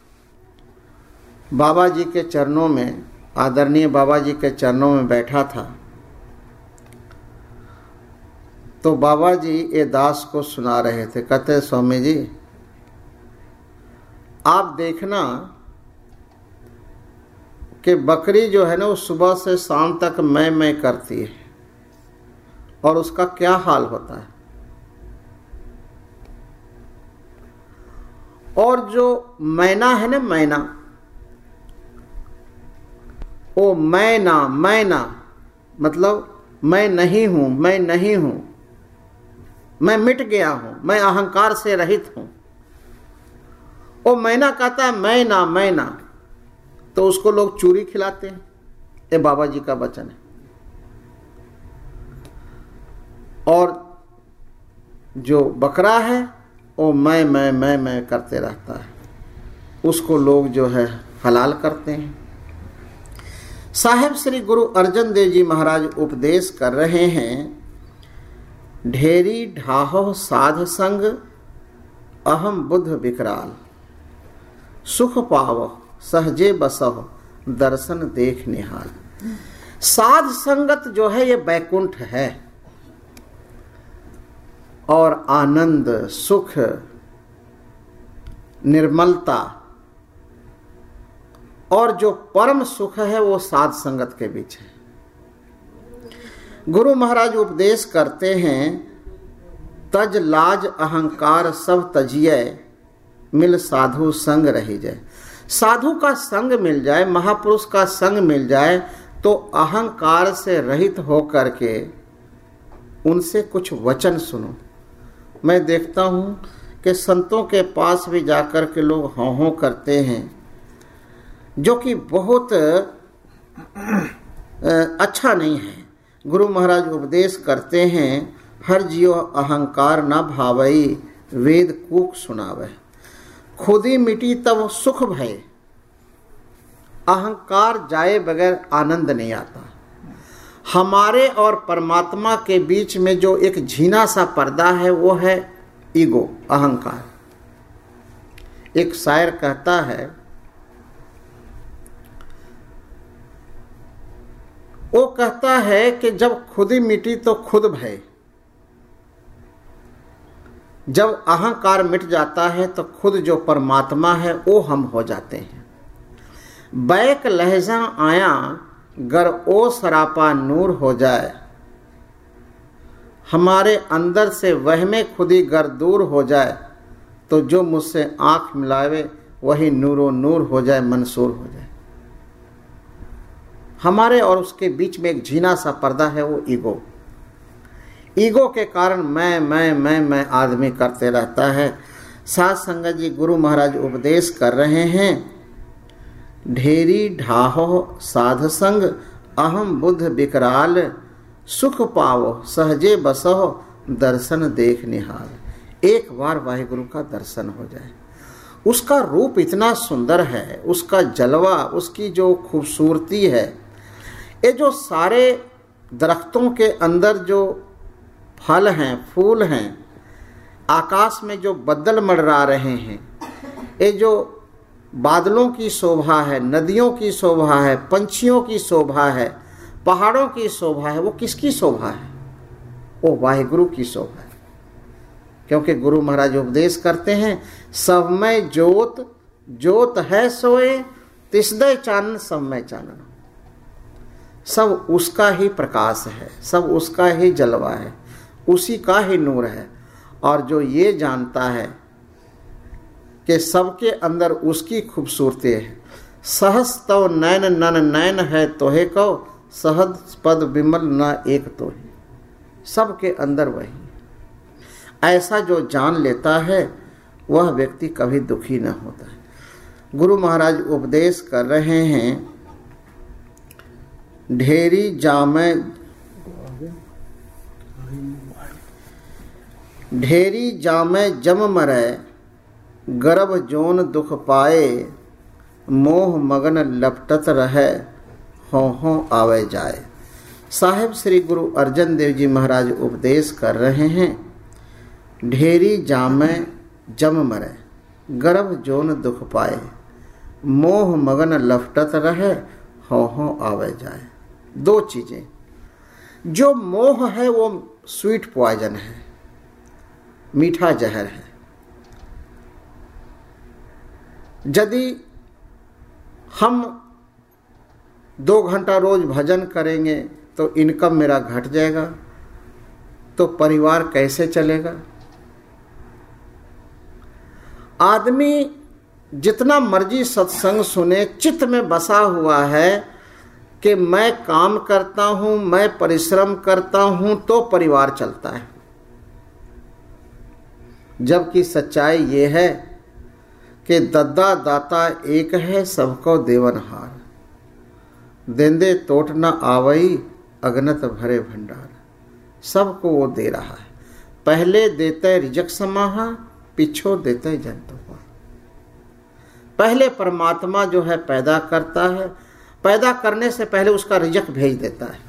बाबा जी के चरणों में, आदरणीय बाबा जी के चरणों में बैठा था। तो बाबा जी ये दास को सुना रहे थे। कहते, स्वामी जी आप देखना कि बकरी जो है ना वो सुबह से शाम तक मैं मैं करती है, और उसका क्या हाल होता है। और जो मैना है ना, मैना, वो मैना मैना मतलब मैं नहीं हूं, मैं नहीं हूं, मैं मिट गया हूं, मैं अहंकार से रहित हूं। वो मैना कहता है मैं ना मैं ना, तो उसको लोग चूरी खिलाते हैं। ये बाबा जी का वचन है। और जो बकरा है वो मैं मैं मैं मैं करते रहता है, उसको लोग जो है हलाल करते हैं। साहेब श्री गुरु अर्जन देव जी महाराज उपदेश कर रहे हैं। ढेरी ढाहो साध संग अहम बुद्ध विकराल सुख पावो सहजे बसहो दर्शन देख निहाल। साध संगत जो है ये बैकुंठ है, और आनंद सुख निर्मलता और जो परम सुख है वो साध संगत के बीच है। गुरु महाराज उपदेश करते हैं। तज लाज अहंकार सब तजिए मिल साधु संग रही जाए। साधु का संग मिल जाए, महापुरुष का संग मिल जाए, तो अहंकार से रहित होकर के उनसे कुछ वचन सुनो। मैं देखता हूं कि संतों के पास भी जाकर के लोग हों हों करते हैं, जो कि बहुत अच्छा नहीं है। गुरु महाराज उपदेश करते हैं। हर जियो अहंकार न भावई वेद कूक सुनावे। खुदी मिटी तब सुख भय। अहंकार जाए बगैर आनंद नहीं आता। हमारे और परमात्मा के बीच में जो एक झीना सा पर्दा है वो है ईगो, अहंकार। एक शायर कहता है, वो कहता है कि जब खुदी मिटी तो खुद भय। जब अहंकार मिट जाता है तो खुद जो परमात्मा है वो हम हो जाते हैं। बैक लहजा आया गर ओ सरापा नूर हो जाए। हमारे अंदर से वहमे खुदी गर दूर हो जाए तो जो मुझसे आंख मिलावे वही नूरो नूर हो जाए, मंसूर हो जाए। हमारे और उसके बीच में एक झीना सा पर्दा है, वो ईगो। ईगो के कारण मैं मैं मैं मैं आदमी करते रहता है। साध संगत जी गुरु महाराज उपदेश कर रहे हैं, ढेरी ढाहो साध संग अहम बुद्ध विकराल, सुख पावो सहजे बसो दर्शन देख निहाल। एक बार वाहिगुरु का दर्शन हो जाए, उसका रूप इतना सुंदर है, उसका जलवा, उसकी जो खूबसूरती है, ये जो सारे दरख्तों के अंदर जो फल हैं, फूल हैं, आकाश में जो बदल मंडरा रहे हैं, ये जो बादलों की शोभा है, नदियों की शोभा है, पंछियों की शोभा है, पहाड़ों की शोभा है, वो किसकी शोभा है? वो वाहिगुरु की शोभा है। क्योंकि गुरु महाराज उपदेश करते हैं, सब में ज्योत ज्योत है सोए, तिसदय चानन सब में चानन। सब उसका ही प्रकाश है, सब उसका ही जलवा है, उसी का ही नूर है। और जो ये जानता है कि सबके अंदर उसकी खूबसूरती है, सहस तव नैन नन नैन है तोहे कहो, सहद पद विमल न एक तो ही। सबके अंदर वही, ऐसा जो जान लेता है वह व्यक्ति कभी दुखी न होता है। गुरु महाराज उपदेश कर रहे हैं, ढेरी जामे ढेरी जामे जम मरे, गर्भ जोन दुख पाए, मोह मगन लपटत रहे, हों हों आवे जाए। साहेब श्री गुरु अर्जन देव जी महाराज उपदेश कर रहे हैं, ढेरी जामे जम मरे, गर्भ जोन दुख पाए, मोह मगन लपटत रहे, हों हों आवे जाए। दो चीजें, जो मोह है वो स्वीट पॉइजन है, मीठा जहर है। यदि हम दो घंटा रोज भजन करेंगे तो इनकम मेरा घट जाएगा, तो परिवार कैसे चलेगा? आदमी जितना मर्जी सत्संग सुने, चित्त में बसा हुआ है कि मैं काम करता हूं, मैं परिश्रम करता हूं तो परिवार चलता है। जबकि सच्चाई ये है कि दद्दा दाता एक है, सबको देवनहार, देंदे तोट न आवई, अगनत भरे भंडार। सबको वो दे रहा है, पहले देते रिजक समाहा, पिछो देते जंतु। पहले परमात्मा जो है पैदा करता है, पैदा करने से पहले उसका रिजक भेज देता है।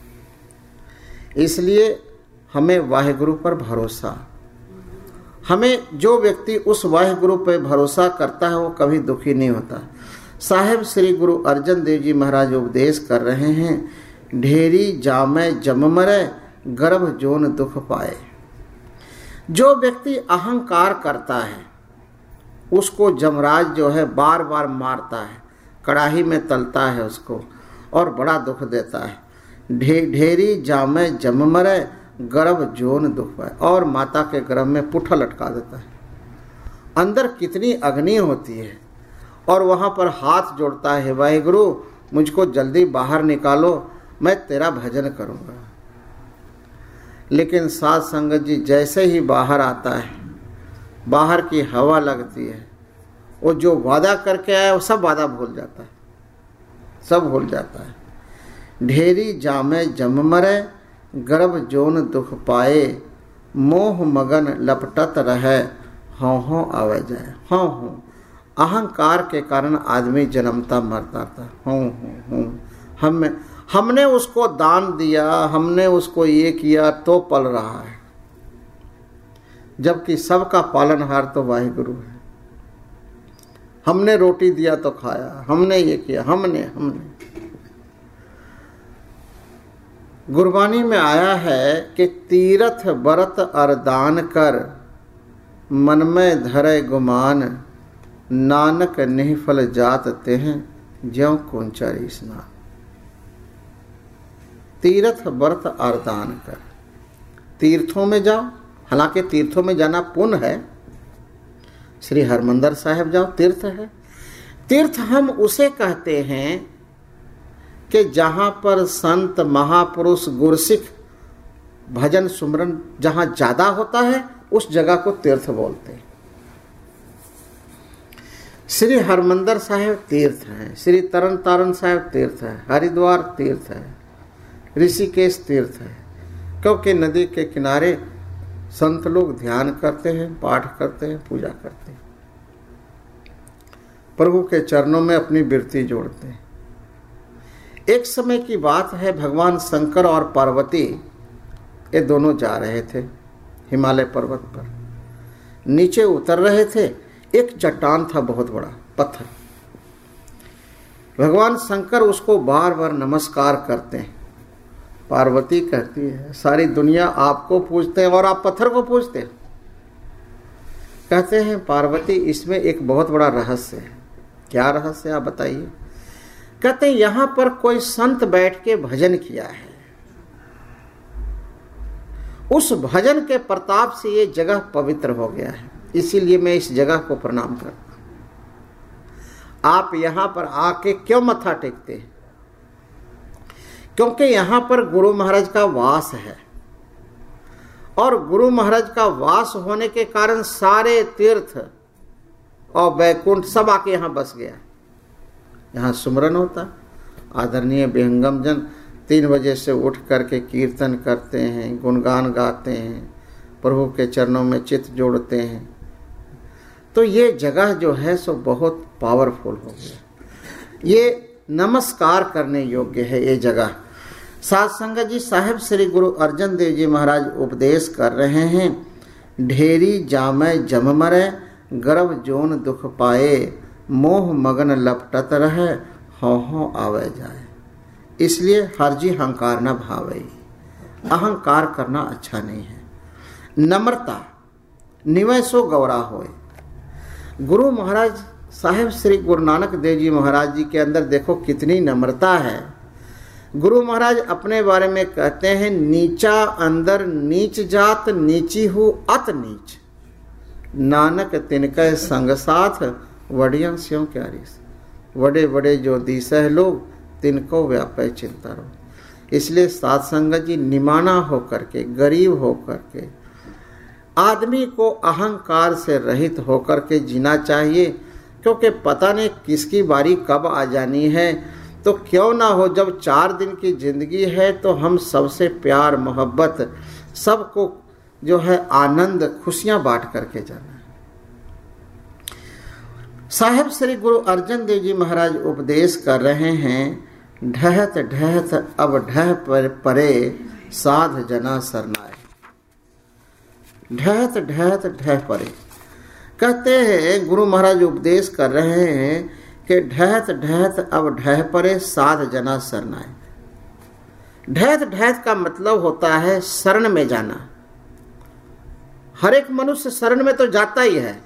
इसलिए हमें वाहिगुरु पर भरोसा, हमें जो व्यक्ति उस वाहिगुरु पर भरोसा करता है वो कभी दुखी नहीं होता। साहेब श्री गुरु अर्जन देव जी महाराज उपदेश कर रहे हैं, ढेरी जामे जम मरे, गर्भ जोन दुख पाए। जो व्यक्ति अहंकार करता है उसको जमराज जो है बार बार मारता है, कड़ाही में तलता है उसको और बड़ा दुख देता है। ढे ढेरी जामे जम मरे, गर्भ जोन दुख पाए। और माता के गर्भ में पुट्ठा लटका देता है। अंदर कितनी अग्नि होती है, और वहाँ पर हाथ जोड़ता है, वाहिगुरु मुझको जल्दी बाहर निकालो, मैं तेरा भजन करूँगा। लेकिन साध संगत जी जैसे ही बाहर आता है, बाहर की हवा लगती है, वो जो वादा करके आया वो सब वादा भूल जाता है, सब भूल जाता है। ढेरी जामे जम मरे, गर्भ जोन दुख पाए, मोह मगन लपटत रहे, हों हों आवे जाए। हों हों, अहंकार के कारण आदमी जन्मता मरता था। हों हों हों, हम हमने उसको दान दिया, हमने उसको ये किया तो पल रहा है, जबकि सबका पालनहार तो वाहिगुरु है। हमने रोटी दिया तो खाया, हमने ये किया, हमने हमने गुरबानी में आया है कि तीरथ बरत अरदान कर, मन में धरे गुमान, नानक निहफल जात तेह, ज्यों कुंचरी स्नान। तीरथ व्रत अरदान कर, तीर्थों में जाओ, हालांकि तीर्थों में जाना पुण्य है। श्री हरमंदिर साहिब जाओ, तीर्थ है। तीर्थ हम उसे कहते हैं कि जहाँ पर संत महापुरुष गुरसिख भजन सुमरन जहाँ ज़्यादा होता है उस जगह को तीर्थ बोलते हैं। श्री हरमंदिर साहिब तीर्थ है, श्री तरन तारण साहिब तीर्थ है, हरिद्वार तीर्थ है, ऋषिकेश तीर्थ है, क्योंकि नदी के किनारे संत लोग ध्यान करते हैं, पाठ करते हैं, पूजा करते हैं, प्रभु के चरणों में अपनी बिरती जोड़ते हैं। एक समय की बात है, भगवान शंकर और पार्वती ये दोनों जा रहे थे हिमालय पर्वत पर। नीचे उतर रहे थे, एक चट्टान था, बहुत बड़ा पत्थर। भगवान शंकर उसको बार बार नमस्कार करते हैं। पार्वती कहती है, सारी दुनिया आपको पूजते हैं और आप पत्थर को पूजते हैं। कहते हैं पार्वती, इसमें एक बहुत बड़ा रहस्य है। क्या रहस्य, आप बताइए। कहते हैं यहां पर कोई संत बैठ के भजन किया है, उस भजन के प्रताप से ये जगह पवित्र हो गया है, इसीलिए मैं इस जगह को प्रणाम करता हूं। आप यहां पर आके क्यों मत्था टेकते हैं? क्योंकि यहां पर गुरु महाराज का वास है, और गुरु महाराज का वास होने के कारण सारे तीर्थ और वैकुंठ सब आके यहां बस गया। यहाँ सुमरन होता, आदरणीय विहंगम जन तीन बजे से उठ करके कीर्तन करते हैं, गुणगान गाते हैं, प्रभु के चरणों में चित्त जोड़ते हैं। तो ये जगह जो है सो बहुत पावरफुल हो गया, ये नमस्कार करने योग्य है ये जगह। साध संगत जी, साहिब श्री गुरु अर्जन देव जी महाराज उपदेश कर रहे हैं, ढेरी जामै जम मरे, गर्भ जोन दुख पाए, मोह मगन लपटत रहे, हौ हौ आवे जाए। इसलिए हरजी अहंकार न भावे, अहंकार करना अच्छा नहीं है। नम्रता निवय सो गौरा होए। गुरु महाराज साहिब श्री गुरु नानक देव जी महाराज जी के अंदर देखो कितनी नम्रता है। गुरु महाराज अपने बारे में कहते हैं, नीचा अंदर नीच जात, नीची हूँ अत नीच, नानक तिनके संग साथ, वडिया स्यों क्यारी। बड़े बड़े जो दिशह लोग तिनको व्यापय चिंता रहो। इसलिए साध संगत जी, निमाना होकर के, गरीब होकर के, आदमी को अहंकार से रहित होकर के जीना चाहिए, क्योंकि पता नहीं किसकी बारी कब आ जानी है। तो क्यों ना हो, जब चार दिन की जिंदगी है तो हम सबसे प्यार मोहब्बत, सबको जो है आनंद खुशियां बांट करके जाना है। साहिब श्री गुरु अर्जन देव जी महाराज उपदेश कर रहे हैं, ढहत ढहत अब ढह पर परे, साध जना सरनाए। ढहत ढहत ढह परे, कहते हैं गुरु महाराज उपदेश कर रहे हैं कि ढहत ढहत अब ढह परे, साध जना सरनाए। ढहत ढहत का मतलब होता है शरण में जाना। हर एक मनुष्य शरण में तो जाता ही है।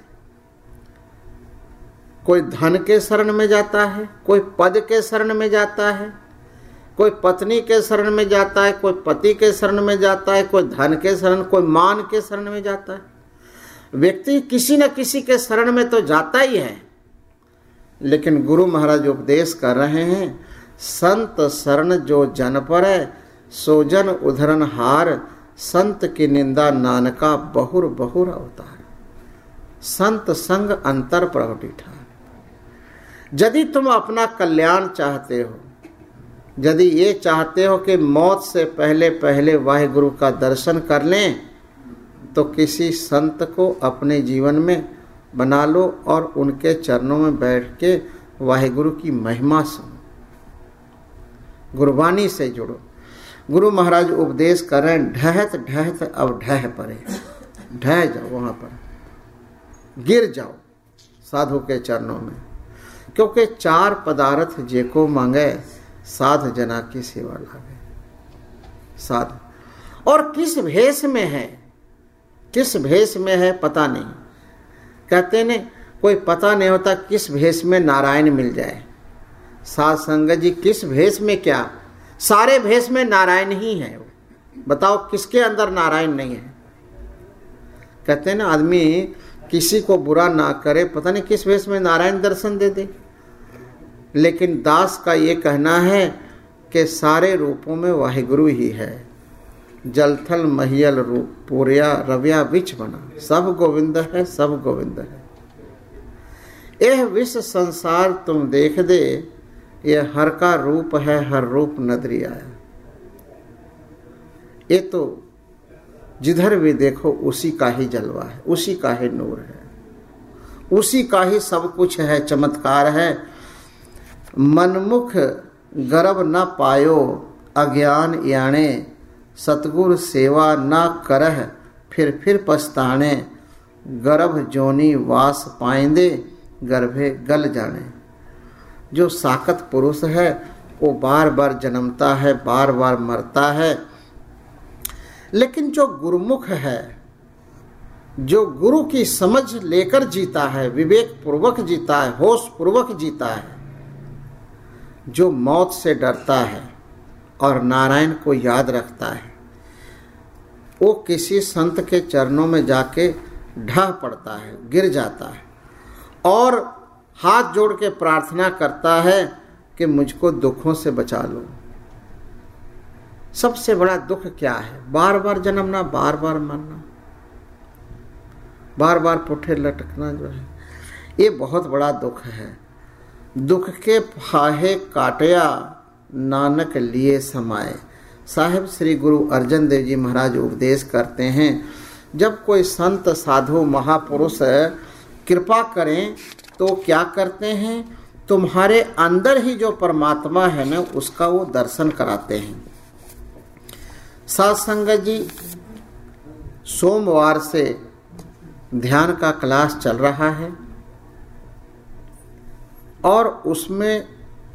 कोई धन के शरण में जाता है, कोई पद के शरण में जाता है, कोई पत्नी के शरण में जाता है, कोई पति के शरण में जाता है, कोई धन के शरण, कोई मान के शरण में जाता है। व्यक्ति किसी न किसी के शरण में तो जाता ही है। लेकिन गुरु महाराज उपदेश कर रहे हैं, संत शरण जो जन पर है, सो जन उधरन हार, संत की निंदा नानका बहुर बहुर अवतार। संत संग अंतर प्रभ डिठा। यदि तुम अपना कल्याण चाहते हो, यदि ये चाहते हो कि मौत से पहले पहले वाहिगुरु का दर्शन कर लें, तो किसी संत को अपने जीवन में बना लो और उनके चरणों में बैठ के वाहिगुरु की महिमा सुनो, गुरबानी से जुड़ो। गुरु महाराज उपदेश कर रहे हैं, ढहत ढहत अब ढह परे, ढह जाओ, वहां पर गिर जाओ साधु के चरणों में, क्योंकि चार पदार्थ जेको मांगे, साध जना की सेवा लागे। साध, और किस भेष में है, किस भेष में है पता नहीं। कहते ने कोई पता नहीं होता किस भेष में नारायण मिल जाए। साध संगत जी, किस भेष में क्या, सारे भेष में नारायण ही है। बताओ किसके अंदर नारायण नहीं है? कहते हैं ना, आदमी किसी को बुरा ना करे, पता नहीं किस वेश में नारायण दर्शन दे दे। लेकिन दास का ये कहना है कि सारे रूपों में वाहिगुरु ही है। जलथल महियल रूप पूरिया रविया विच बना, सब गोविंद है, सब गोविंद है। यह विश्व संसार तुम देख दे, यह हर का रूप है, हर रूप नदरी आया। ये तो जिधर भी देखो उसी का ही जलवा है, उसी का ही नूर है, उसी का ही सब कुछ है, चमत्कार है। मनमुख गर्भ न पायो अज्ञान याने, सतगुर सेवा न करह फिर फिर पछताने। गर्भ जोनी वास पाएंदे, गर्भे गल जाने। जो साकत पुरुष है वो बार बार जन्मता है, बार बार मरता है। लेकिन जो गुरुमुख है, जो गुरु की समझ लेकर जीता है, विवेक पूर्वक जीता है, होश पूर्वक जीता है, जो मौत से डरता है और नारायण को याद रखता है, वो किसी संत के चरणों में जाके ढह पड़ता है, गिर जाता है और हाथ जोड़ के प्रार्थना करता है कि मुझको दुखों से बचा लो। सबसे बड़ा दुख क्या है? बार बार जन्मना, बार बार मरना, बार बार पुट्ठे लटकना जो है, ये बहुत बड़ा दुख है। दुख के फाहे काटया नानक लिए समाए। साहिब श्री गुरु अर्जन देव जी महाराज उपदेश करते हैं, जब कोई संत साधु महापुरुष कृपा करें तो क्या करते हैं, तुम्हारे अंदर ही जो परमात्मा है ना, उसका वो दर्शन कराते हैं। साध संगत जी, सोमवार से ध्यान का क्लास चल रहा है और उसमें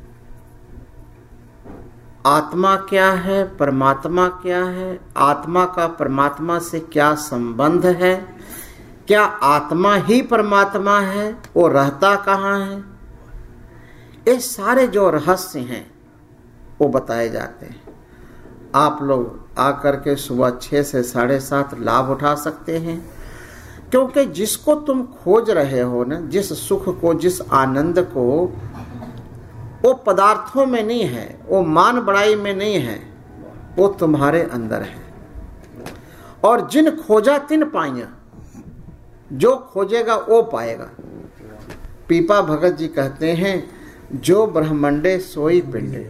आत्मा क्या है, परमात्मा क्या है, आत्मा का परमात्मा से क्या संबंध है, क्या आत्मा ही परमात्मा है, वो रहता कहाँ है, ये सारे जो रहस्य हैं वो बताए जाते हैं। आप लोग आकर के सुबह छः से साढ़े सात लाभ उठा सकते हैं, क्योंकि जिसको तुम खोज रहे हो ना, जिस सुख को, जिस आनंद को, वो पदार्थों में नहीं है, वो मान बड़ाई में नहीं है, वो तुम्हारे अंदर है। और जिन खोजा तिन पाइया, जो खोजेगा वो पाएगा। पीपा भगत जी कहते हैं, जो ब्रह्मंडे सोई पिंडे,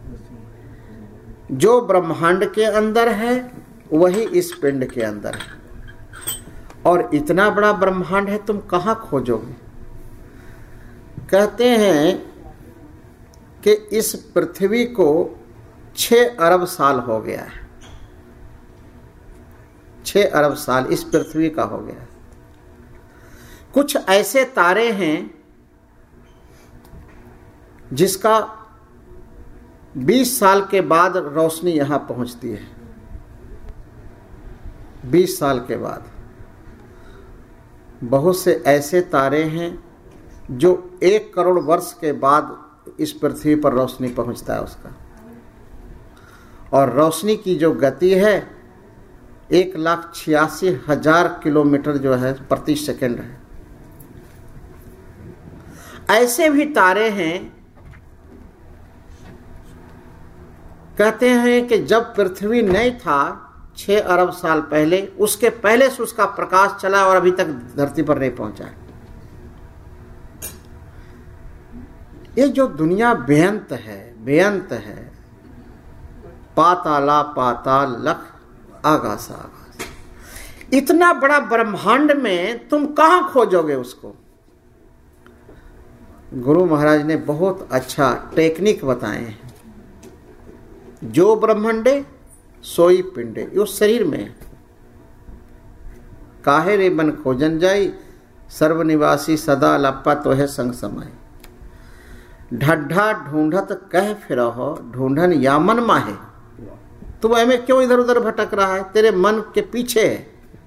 जो ब्रह्मांड के अंदर है वही इस पिंड के अंदर है। और इतना बड़ा ब्रह्मांड है, तुम कहाँ खोजोगे? कहते हैं कि इस पृथ्वी को छह अरब साल हो गया है, छह अरब साल इस पृथ्वी का हो गया है। कुछ ऐसे तारे हैं जिसका बीस साल के बाद रोशनी यहां पहुंचती है, बीस साल के बाद। बहुत से ऐसे तारे हैं जो एक करोड़ वर्ष के बाद इस पृथ्वी पर रोशनी पहुंचता है उसका। और रोशनी की जो गति है एक लाख छियासी हजार किलोमीटर जो है प्रति सेकंड है। ऐसे भी तारे हैं, कहते हैं कि जब पृथ्वी नहीं था छह अरब साल पहले, उसके पहले से उसका प्रकाश चला और अभी तक धरती पर नहीं पहुंचा। ये जो दुनिया बेअंत है, बेअंत है, पाताला पाताल लख आगास आगास, इतना बड़ा ब्रह्मांड में तुम कहां खोजोगे उसको? गुरु महाराज ने बहुत अच्छा टेक्निक बताए हैं। जो ब्रह्मंडे सोई पिंडे, यो शरीर में है। काहे रे बन खोजन जाई, सर्वनिवासी सदा लप्पा तो है संग समय। ढड्ढा ढूंढत कह फिरहो, ढूंढन या मन माहे। तू में क्यों इधर उधर भटक रहा है? तेरे मन के पीछे है।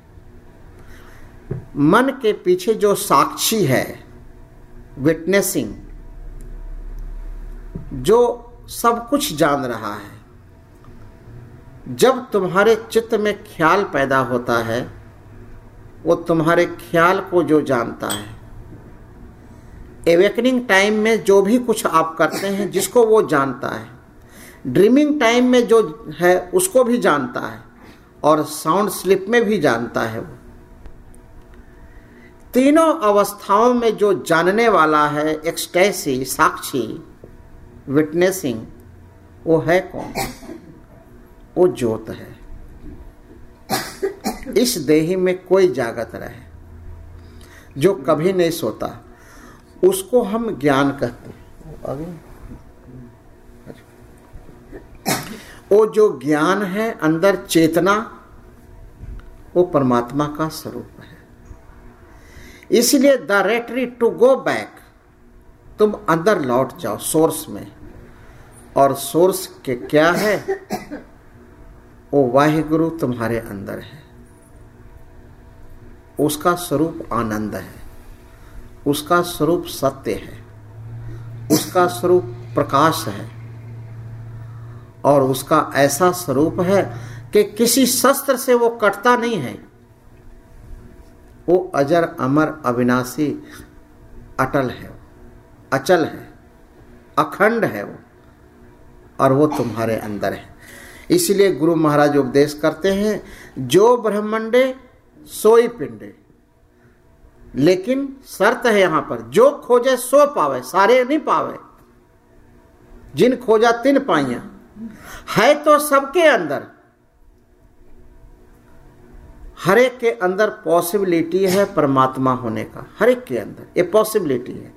मन के पीछे जो साक्षी है, विटनेसिंग, जो सब कुछ जान रहा है, जब तुम्हारे चित्त में ख्याल पैदा होता है, वो तुम्हारे ख्याल को जो जानता है, एवेकनिंग टाइम में जो भी कुछ आप करते हैं जिसको वो जानता है, ड्रीमिंग टाइम में जो है उसको भी जानता है, और साउंड स्लिप में भी जानता है। वो तीनों अवस्थाओं में जो जानने वाला है, एक्सटेसी, साक्षी, विटनेसिंग, वो है कौन? वो ज्योत है। इस देही में कोई जागत रहे, जो कभी नहीं सोता, उसको हम ज्ञान कहते हैं। वो जो ज्ञान है, अंदर चेतना, वो परमात्मा का स्वरूप है। इसलिए द रेटरी टू गो बैक, तुम अंदर लौट जाओ सोर्स में। और सोर्स के क्या है? वो वाहिगुरु तुम्हारे अंदर है। उसका स्वरूप आनंद है, उसका स्वरूप सत्य है, उसका स्वरूप प्रकाश है, और उसका ऐसा स्वरूप है कि किसी शस्त्र से वो कटता नहीं है। वो अजर अमर अविनाशी अटल है, अचल है, अखंड है वो, और वो तुम्हारे अंदर है। इसलिए गुरु महाराज उपदेश करते हैं, जो ब्रह्मंडे सोई पिंडे। लेकिन शर्त है यहां पर, जो खोजे सो पावे, सारे नहीं पावे। जिन खोजा तिन पाइया, है तो सबके अंदर। हर एक के अंदर पॉसिबिलिटी है परमात्मा होने का, हर एक के अंदर ये पॉसिबिलिटी है।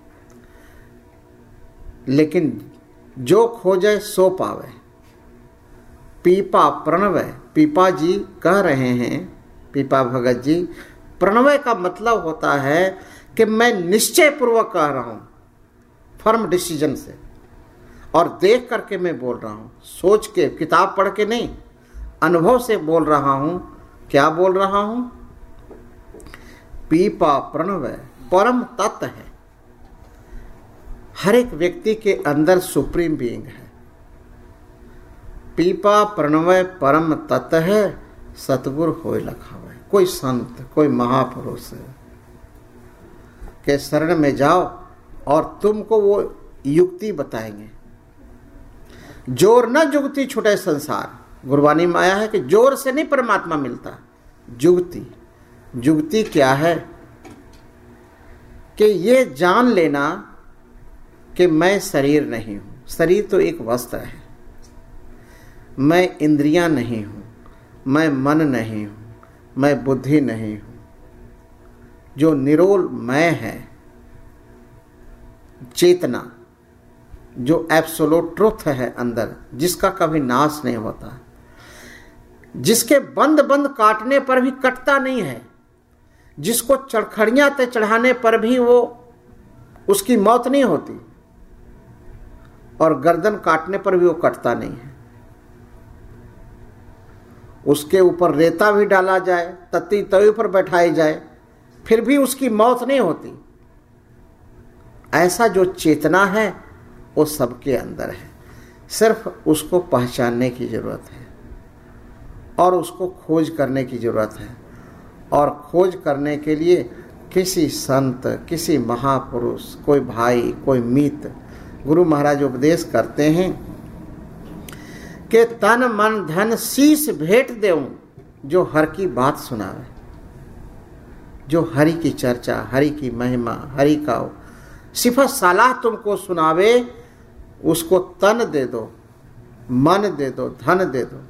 लेकिन जो खोजे सो पावे। पीपा प्रणवय, पीपा जी कह रहे हैं, पीपा भगत जी, प्रणवय का मतलब होता है कि मैं निश्चय पूर्वक कह रहा हूं, फर्म डिसीजन से, और देख करके मैं बोल रहा हूं, सोच के, किताब पढ़ के नहीं, अनुभव से बोल रहा हूं। क्या बोल रहा हूं? पीपा प्रणवय परम तत्व है। हर एक व्यक्ति के अंदर सुप्रीम बीइंग है। पीपा प्रणवय परम तत्व है, सतगुरु होय लखा है। कोई संत, कोई महापुरुष के शरण में जाओ और तुमको वो युक्ति बताएंगे। जोर न जुगती छुटे संसार, गुरबानी में आया है कि जोर से नहीं परमात्मा मिलता, जुगती। जुगती क्या है? कि ये जान लेना कि मैं शरीर नहीं हूं। शरीर तो एक वस्त्र है। मैं इंद्रियां नहीं हूं, मैं मन नहीं हूं, मैं बुद्धि नहीं हूं। जो निरोल मैं है, चेतना, जो एब्सोल्यूट ट्रुथ है अंदर, जिसका कभी नाश नहीं होता, जिसके बंद बंद काटने पर भी कटता नहीं है, जिसको चरखड़ियां ते चढ़ाने पर भी वो उसकी मौत नहीं होती, और गर्दन काटने पर भी वो कटता नहीं है। उसके ऊपर रेता भी डाला जाए, तत्ती तवे पर बैठाई जाए, फिर भी उसकी मौत नहीं होती। ऐसा जो चेतना है वो सबके अंदर है। सिर्फ उसको पहचानने की जरूरत है और उसको खोज करने की जरूरत है। और खोज करने के लिए किसी संत, किसी महापुरुष, कोई भाई, कोई मित्र, गुरु महाराज उपदेश करते हैं कि तन मन धन शीश भेंट देऊं जो हर की बात सुनावे। जो हरि की चर्चा, हरि की महिमा, हरि का सिफत सलाह तुमको सुनावे, उसको तन दे दो, मन दे दो, धन दे दो।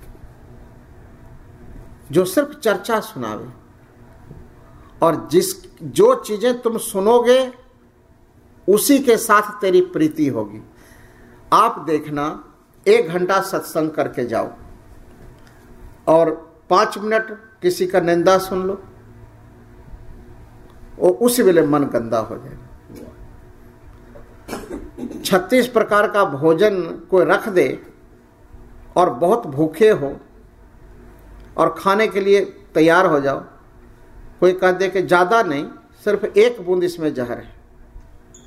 जो सिर्फ चर्चा सुनावे, और जिस जो चीजें तुम सुनोगे उसी के साथ तेरी प्रीति होगी। आप देखना, एक घंटा सत्संग करके जाओ और पांच मिनट किसी का निंदा सुन लो, और उसी वेले मन गंदा हो जाएगा। छत्तीस प्रकार का भोजन कोई रख दे और बहुत भूखे हो और खाने के लिए तैयार हो जाओ, कोई कह दे कि ज्यादा नहीं, सिर्फ एक बूंद इसमें जहर है,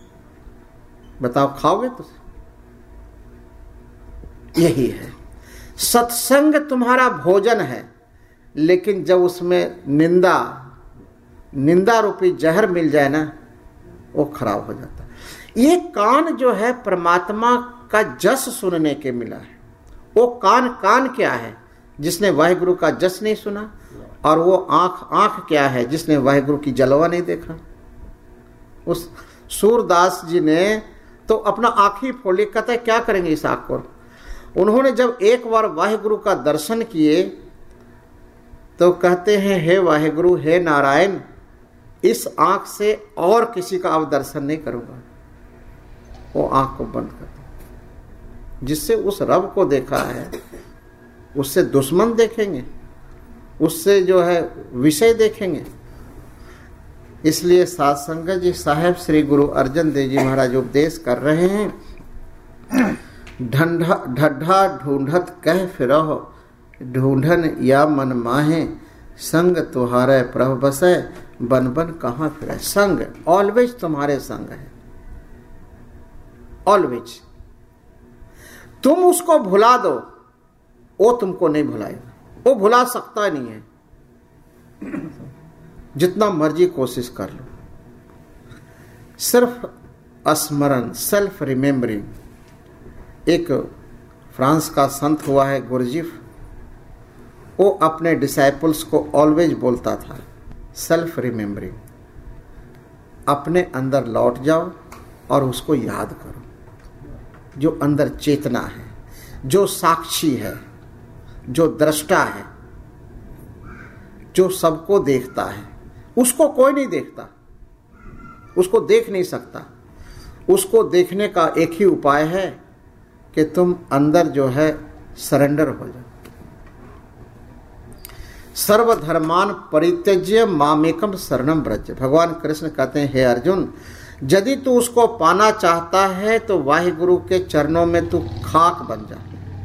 बताओ खाओगे? तो यही है। सत्संग तुम्हारा भोजन है, लेकिन जब उसमें निंदा निंदा रूपी जहर मिल जाए ना, वो खराब हो जाता है। ये कान जो है परमात्मा का जस सुनने के मिला है। वो कान कान क्या है? जिसने वाहिगुरु का जस नहीं सुना। और वो आंख आंख क्या है? जिसने वाहिगुरु की जलवा नहीं देखा। उस सूरदास जी ने तो अपना आँख ही फोड़ लिया। कहता है क्या करेंगे इस आँख को? उन्होंने जब एक बार वाहिगुरु का दर्शन किए तो कहते हैं, हे वाहिगुरु, हे नारायण, इस आँख से और किसी का अब दर्शन नहीं करूँगा। वो आँख को बंद कर दो। जिससे उस रब को देखा है उससे दुश्मन देखेंगे, उससे जो है विषय देखेंगे। इसलिए साध संगत जी साहेब श्री गुरु अर्जन देव जी महाराज उपदेश कर रहे हैं, ढंढा ढड्ढा ढूंढत कह फिरहो, ढूंढन या मन माहे, संग तुम्हारे प्रभ बसे, बन बन कहाँ फिरे। संग ऑलवेज तुम्हारे संग है, ऑलवेज। तुम उसको भुला दो, वो तुमको नहीं भुलाएगा। वो भुला सकता नहीं है, जितना मर्जी कोशिश कर लो। सिर्फ स्मरण, सेल्फ रिमेम्बरिंग। एक फ्रांस का संत हुआ है गुरजीफ, वो अपने डिसाइपल्स को ऑलवेज बोलता था, सेल्फ रिमेम्बरिंग। अपने अंदर लौट जाओ और उसको याद करो। जो अंदर चेतना है, जो साक्षी है, जो दृष्टा है, जो सबको देखता है, उसको कोई नहीं देखता, उसको देख नहीं सकता। उसको देखने का एक ही उपाय है कि तुम अंदर जो है सरेंडर हो जाओ। सर्वधर्मान परित्यज्य मामेकम शरणम व्रज। भगवान कृष्ण कहते हैं, हे अर्जुन, यदि तू उसको पाना चाहता है तो वाहिगुरु के चरणों में तू खाक बन जा।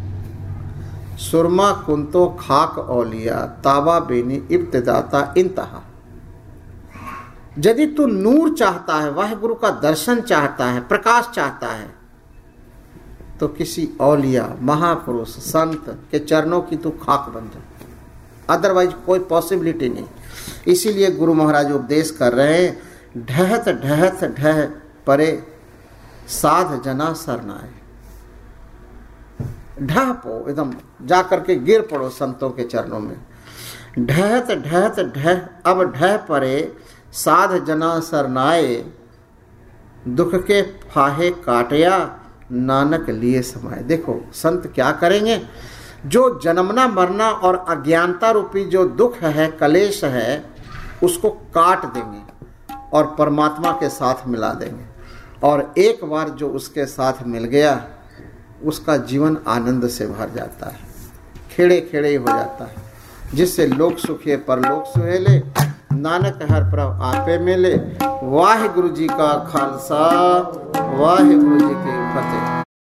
सुरमा कुंतो खाक औलिया, ताबा बेनी इब्तदाता इंतहा। यदि तू नूर चाहता है, वाहिगुरु का दर्शन चाहता है, प्रकाश चाहता है, तो किसी औलिया, महापुरुष, संत के चरणों की तू खाक बन जा। अदरवाइज कोई पॉसिबिलिटी नहीं। इसीलिए गुरु महाराज उपदेश कर रहे हैं, ढहत ढहत ढह परे साध जना सरनाए। ढह पो, एकदम जा करके गिर पड़ो संतों के चरणों में। ढहत ढहत ढह अब ढह परे साध जना सरनाए, दुख के फाहे काटया नानक लिए समाए। देखो संत क्या करेंगे, जो जन्मना मरना और अज्ञानता रूपी जो दुख है, कलेश है, उसको काट देंगे और परमात्मा के साथ मिला देंगे। और एक बार जो उसके साथ मिल गया, उसका जीवन आनंद से भर जाता है, खेड़े खेड़े हो जाता है। जिससे लोक सुखिए परलोक सुहेले, नानक हर प्रभ आपे मिले। वाहिगुरु जी का खालसा, वाहिगुरु जी की फतेह।